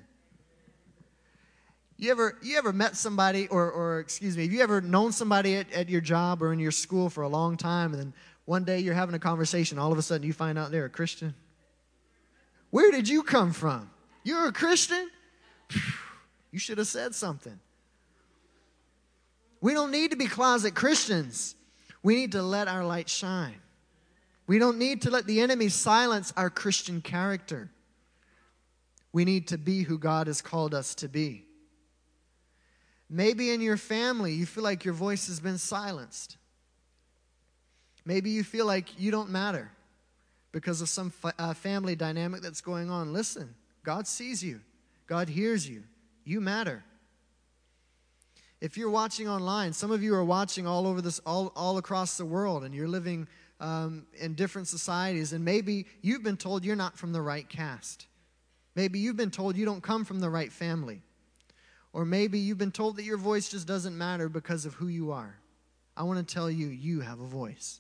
Speaker 5: You ever you ever met somebody, or, or excuse me, have you ever known somebody at, at your job or in your school for a long time, and then one day you're having a conversation, all of a sudden you find out they're a Christian? Where did you come from? You're a Christian? You should have said something. We don't need to be closet Christians. We need to let our light shine. We don't need to let the enemy silence our Christian character. We need to be who God has called us to be. Maybe in your family you feel like your voice has been silenced. Maybe you feel like you don't matter because of some fa- uh, family dynamic that's going on. Listen, God sees you. God hears you. You matter. If you're watching online, some of you are watching all over this, all, all across the world, and you're living um, in different societies, and maybe you've been told you're not from the right caste. Maybe you've been told you don't come from the right family. Or maybe you've been told that your voice just doesn't matter because of who you are. I want to tell you, you have a voice.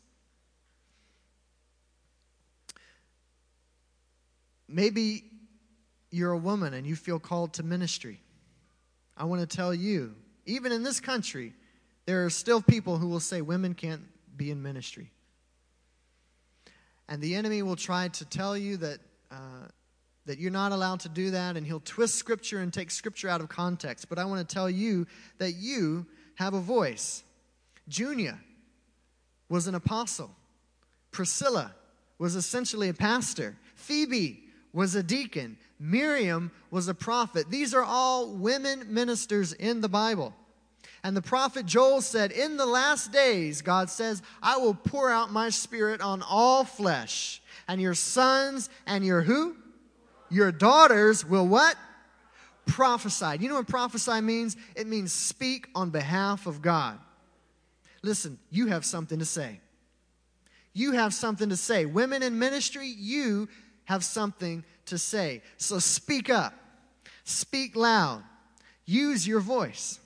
Speaker 5: Maybe you're a woman and you feel called to ministry. I want to tell you, even in this country, there are still people who will say women can't be in ministry. And the enemy will try to tell you that uh, that you're not allowed to do that, and he'll twist Scripture and take Scripture out of context. But I want to tell you that you have a voice. Junia was an apostle. Priscilla was essentially a pastor. Phoebe was a deacon. Miriam was a prophet. These are all women ministers in the Bible. And the prophet Joel said, in the last days, God says, I will pour out my spirit on all flesh. And your sons and your who? Your daughters will what? Prophesy. You know what prophesy means? It means speak on behalf of God. Listen, you have something to say. You have something to say. Women in ministry, you have something to say. So speak up. Speak loud. Use your voice.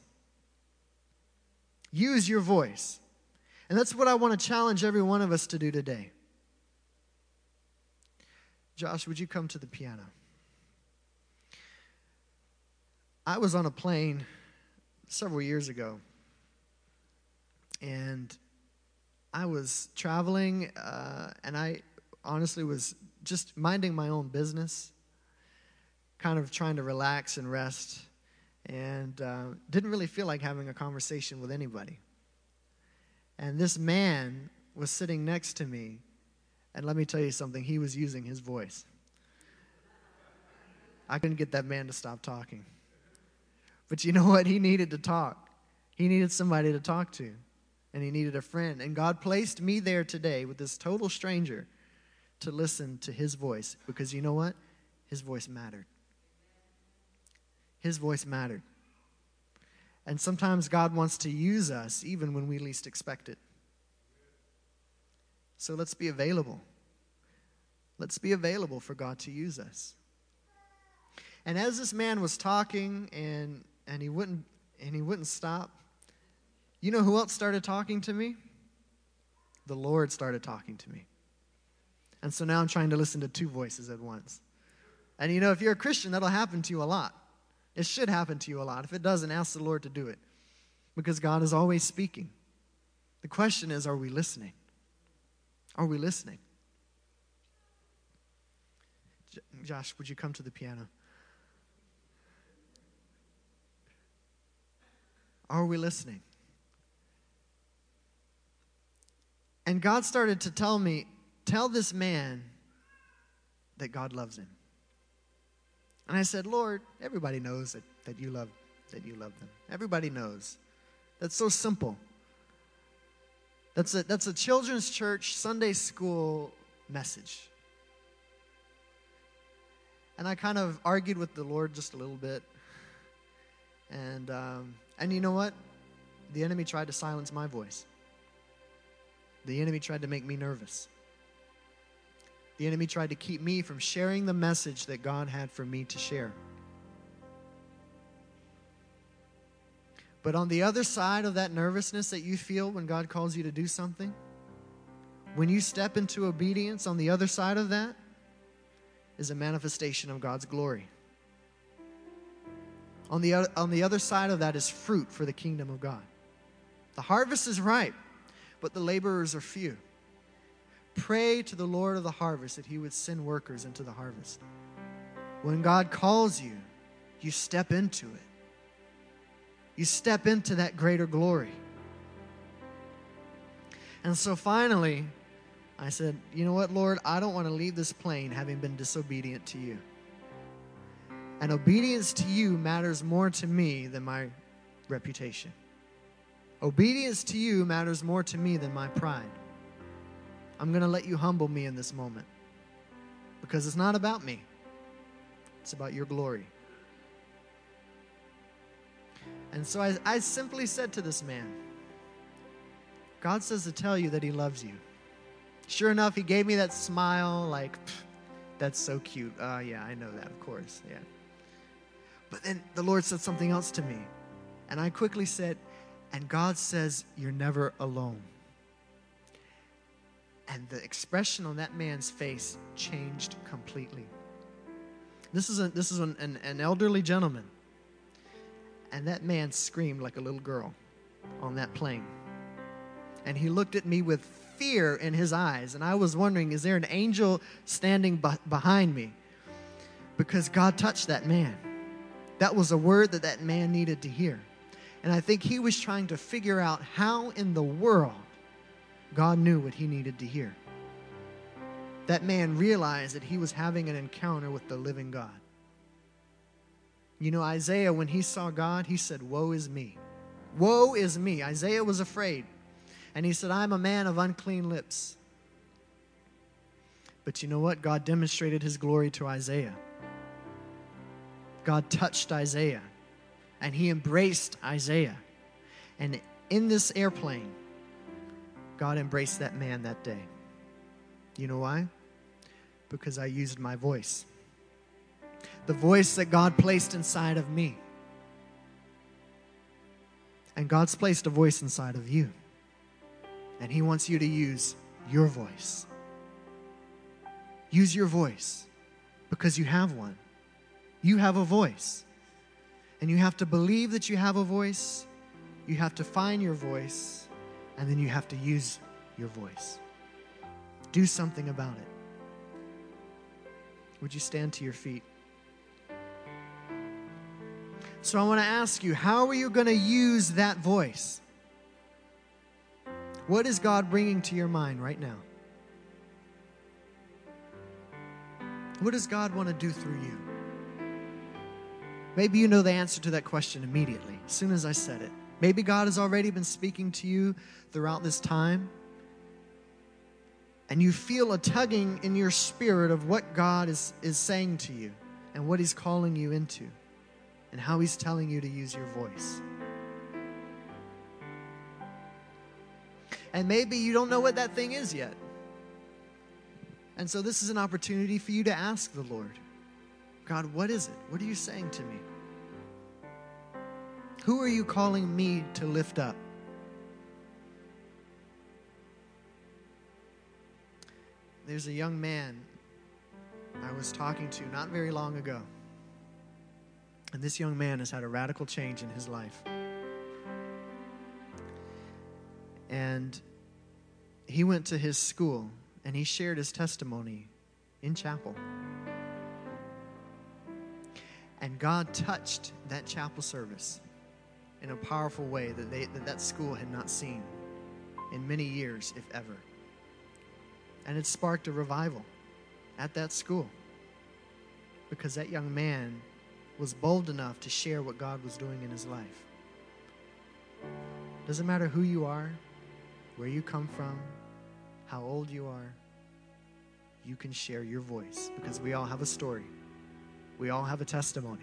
Speaker 5: Use your voice. And that's what I want to challenge every one of us to do today. Josh, would you come to the piano? I was on a plane several years ago, and I was traveling, uh, and I honestly was just minding my own business, kind of trying to relax and rest, and uh, didn't really feel like having a conversation with anybody. And this man was sitting next to me, and let me tell you something, he was using his voice. I couldn't get that man to stop talking. But you know what? He needed to talk. He needed somebody to talk to. And he needed a friend. And God placed me there today with this total stranger to listen to his voice. Because you know what? His voice mattered. His voice mattered. And sometimes God wants to use us even when we least expect it. So let's be available. Let's be available for God to use us. And as this man was talking and and he wouldn't and he wouldn't stop, you know who else started talking to me? The Lord started talking to me. And so now I'm trying to listen to two voices at once. And you know, if you're a Christian, that'll happen to you a lot. It should happen to you a lot. If it doesn't, ask the Lord to do it. Because God is always speaking. The question is, are we listening? Are we listening? J- Josh, would you come to the piano? Are we listening? And God started to tell me, tell this man that God loves him. And I said, Lord, everybody knows that, that you love that you love them. Everybody knows. That's so simple. That's a that's a children's church Sunday school message. And I kind of argued with the Lord just a little bit. And um, and you know what? The enemy tried to silence my voice. The enemy tried to make me nervous. The enemy tried to keep me from sharing the message that God had for me to share. But on the other side of that nervousness that you feel when God calls you to do something, when you step into obedience, on the other side of that is a manifestation of God's glory. On the, on the other side of that is fruit for the kingdom of God. The harvest is ripe, but the laborers are few. Pray to the Lord of the harvest that he would send workers into the harvest. When God calls you, you step into it. You step into that greater glory. And so finally, I said, you know what, Lord? I don't want to leave this plane having been disobedient to you. And obedience to you matters more to me than my reputation. Obedience to you matters more to me than my pride. I'm going to let you humble me in this moment. Because it's not about me. It's about your glory. And so I, I simply said to this man, God says to tell you that he loves you. Sure enough, he gave me that smile like, that's so cute. Uh, yeah, I know that, of course, yeah. But then the Lord said something else to me. And I quickly said, and God says, you're never alone. And the expression on that man's face changed completely. This is, a, this is an, an, an elderly gentleman. And that man screamed like a little girl on that plane. And he looked at me with fear in his eyes. And I was wondering, is there an angel standing be- behind me? Because God touched that man. That was a word that that man needed to hear. And I think he was trying to figure out how in the world God knew what he needed to hear. That man realized that he was having an encounter with the living God. You know, Isaiah, when he saw God, he said, woe is me. Woe is me. Isaiah was afraid. And he said, I'm a man of unclean lips. But you know what? God demonstrated his glory to Isaiah. God touched Isaiah. And he embraced Isaiah. And in this airplane, God embraced that man that day. You know why? Because I used my voice. The voice that God placed inside of me. And God's placed a voice inside of you. And he wants you to use your voice. Use your voice. Because you have one. You have a voice. And you have to believe that you have a voice. You have to find your voice. And then you have to use your voice. Do something about it. Would you stand to your feet? So I want to ask you, how are you going to use that voice? What is God bringing to your mind right now? What does God want to do through you? Maybe you know the answer to that question immediately, as soon as I said it. Maybe God has already been speaking to you throughout this time. And you feel a tugging in your spirit of what God is, is saying to you and what he's calling you into and how he's telling you to use your voice. And maybe you don't know what that thing is yet. And so this is an opportunity for you to ask the Lord, God, what is it? What are you saying to me? Who are you calling me to lift up? There's a young man I was talking to not very long ago. And this young man has had a radical change in his life. And he went to his school and he shared his testimony in chapel. And God touched that chapel service in a powerful way that they, that, that school had not seen in many years, if ever. And it sparked a revival at that school because that young man was bold enough to share what God was doing in his life. Doesn't matter who you are, where you come from, how old you are, you can share your voice because we all have a story. We all have a testimony.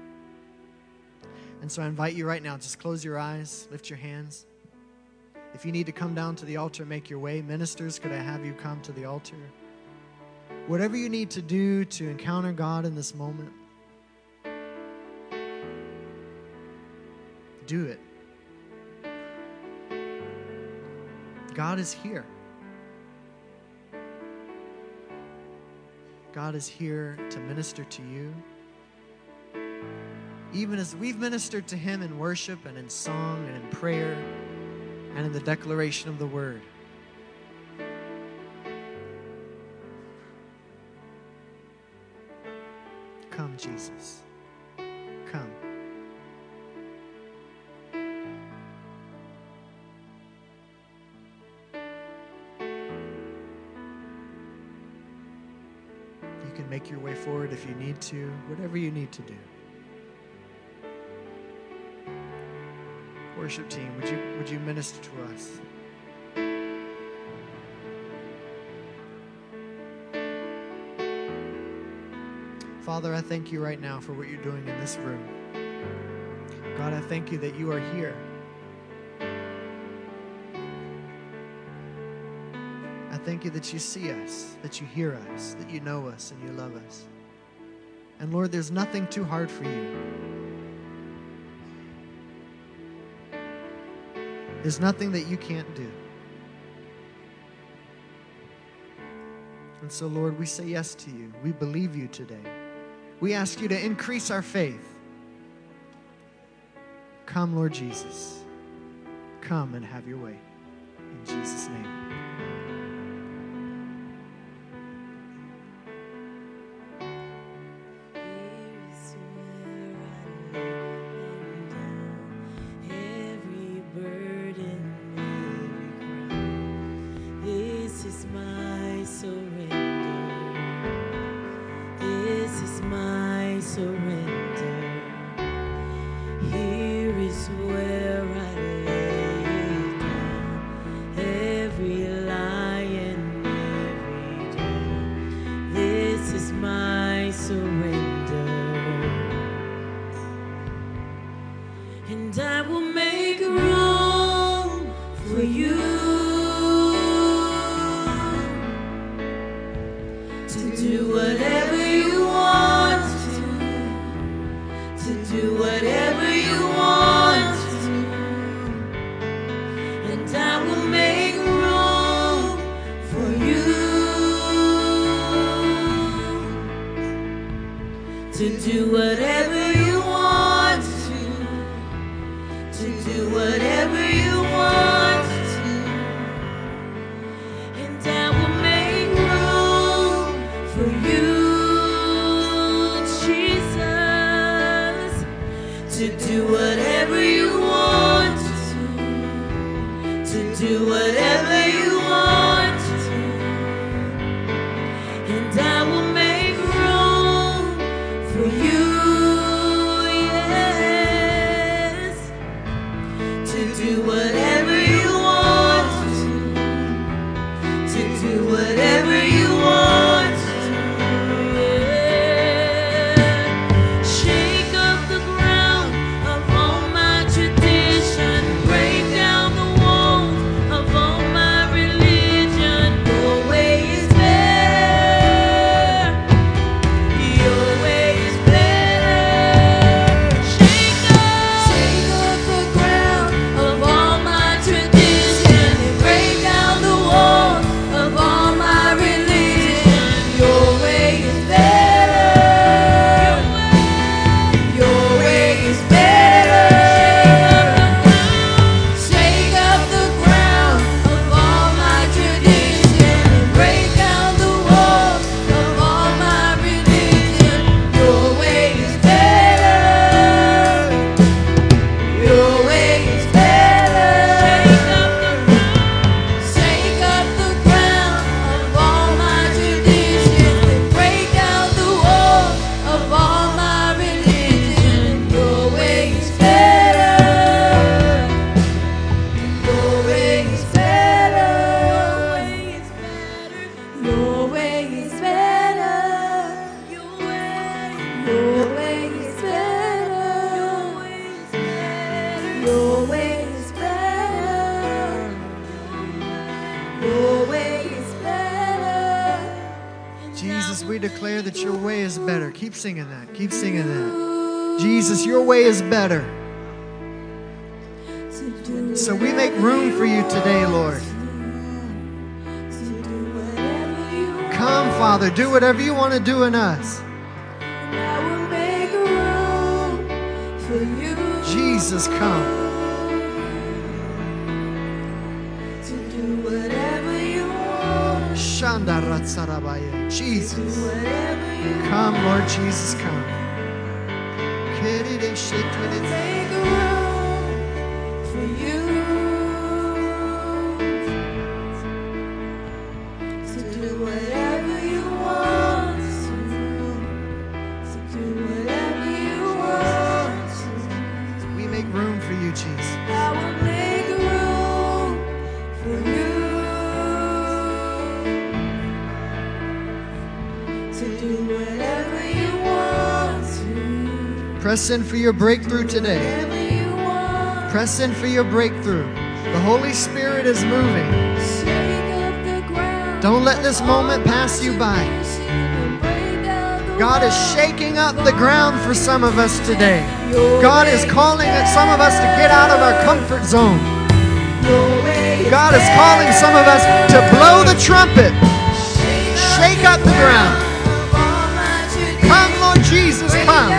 Speaker 5: And so I invite you right now, just close your eyes, lift your hands. If you need to come down to the altar, make your way. Ministers, could I have you come to the altar? Whatever you need to do to encounter God in this moment, do it. God is here. God is here to minister to you. Even as we've ministered to Him in worship and in song and in prayer and in the declaration of the Word. Come, Jesus. Come. You can make your way forward if you need to, whatever you need to do. Worship team, would you would you minister to us? Father, I thank you right now for what you're doing in this room. God, I thank you that you are here. I thank you that you see us, that you hear us, that you know us and you love us. And Lord, there's nothing too hard for you. There's nothing that you can't do. And so, Lord, we say yes to you. We believe you today. We ask you to increase our faith. Come, Lord Jesus. Come and have your way. In Jesus' name. we declare that your way is better. Keep singing that. Keep singing that. Jesus, your way is better. So we make room for you today, Lord. Come, Father, do whatever you want to do in us. Jesus, come. Jesus. Come, Lord Jesus, come.
Speaker 1: Make room for you to do whatever you want to, to do whatever you want to.
Speaker 5: We make room for you, Jesus.
Speaker 1: I will make room for you. Do whatever you want to.
Speaker 5: Press in for your breakthrough today.
Speaker 1: You want.
Speaker 5: Press in for your breakthrough. The Holy Spirit is moving.
Speaker 1: Shake up the ground.
Speaker 5: Don't let this moment pass you by. God is shaking up the ground for some of us today. God is calling some of us to get out of our comfort zone. God is calling some of us to blow the trumpet. Shake up the ground. Come, Lord Jesus, come.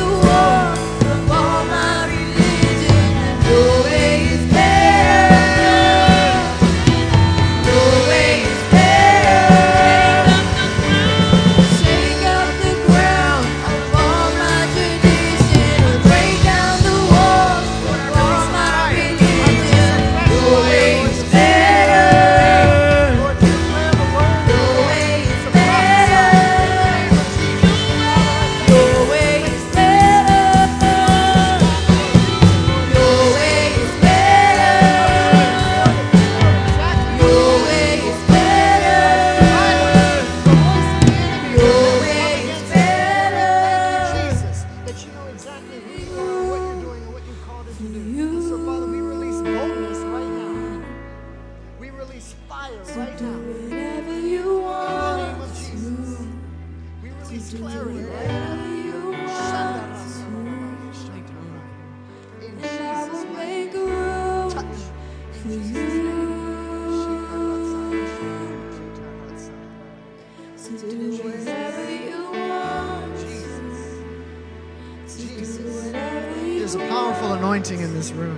Speaker 5: There's a powerful anointing in this room.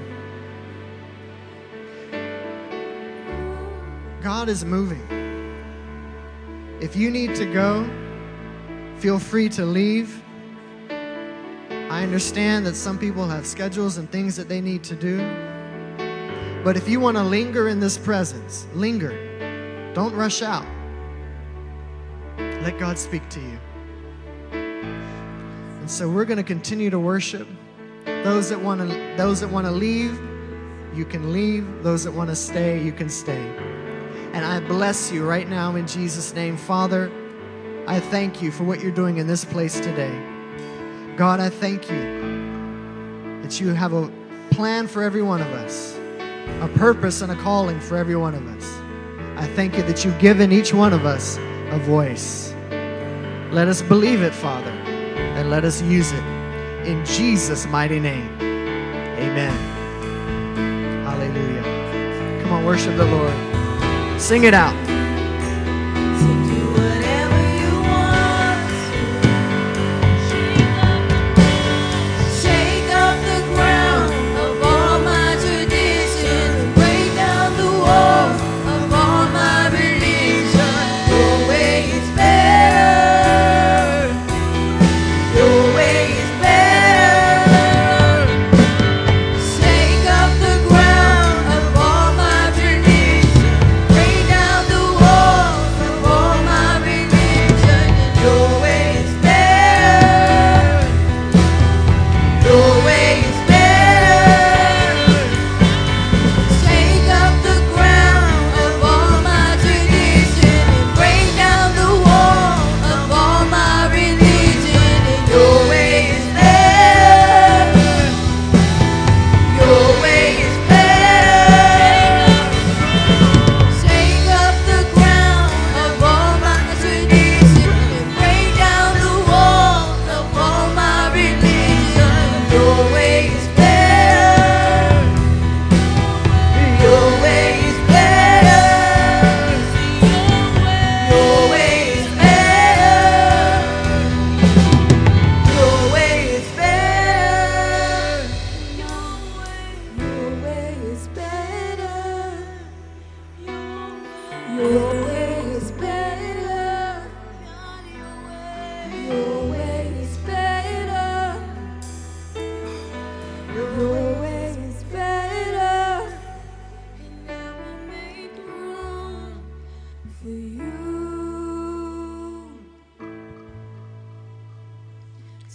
Speaker 5: God is moving. If you need to go, feel free to leave. I understand that some people have schedules and things that they need to do. But if you want to linger in this presence, linger. Don't rush out. Let God speak to you. And so we're going to continue to worship. Those that want to those that want to leave, you can leave. Those that want to stay, you can stay. And I bless you right now in Jesus' name. Father, I thank you for what you're doing in this place today. God, I thank you that you have a plan for every one of us, a purpose and a calling for every one of us. I thank you that you've given each one of us a voice. Let us believe it, Father, and let us use it. In Jesus' mighty name, amen. Hallelujah. Come on, worship the Lord. Sing it out.
Speaker 1: Down the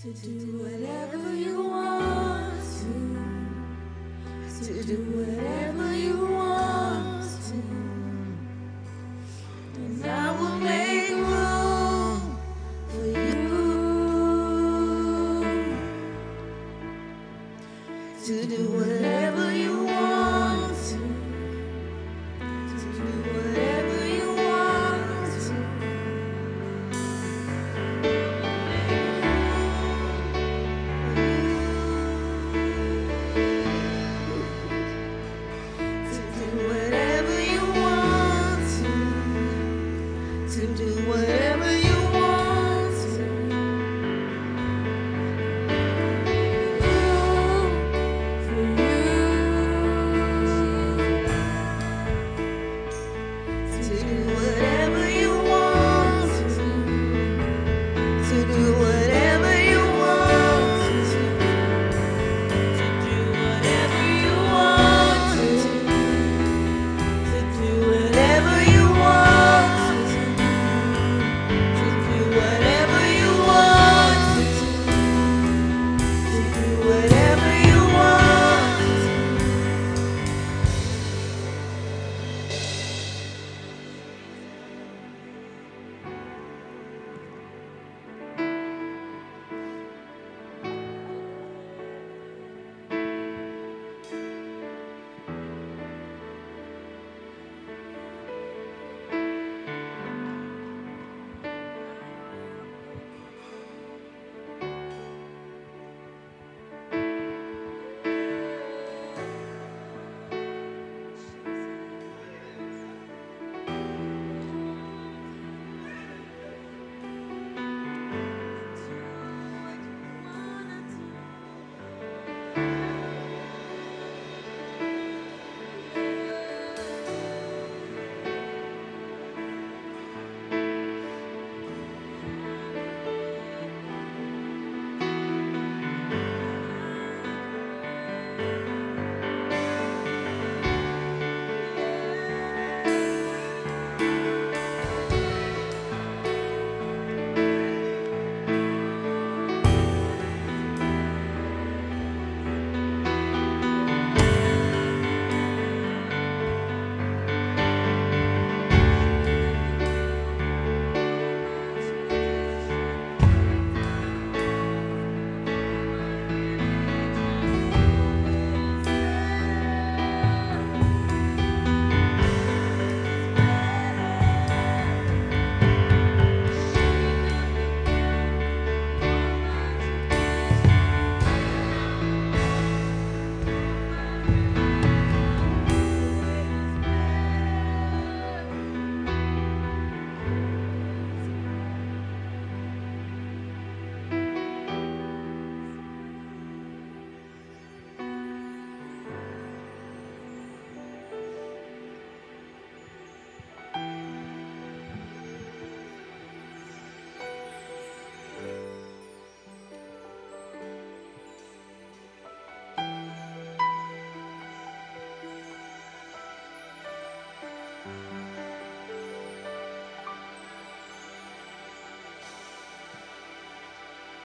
Speaker 1: to do whatever you want to, to do whatever you want to, and I will make room for you to do whatever you want to, to do whatever you want to. To do whatever you want to, to do whatever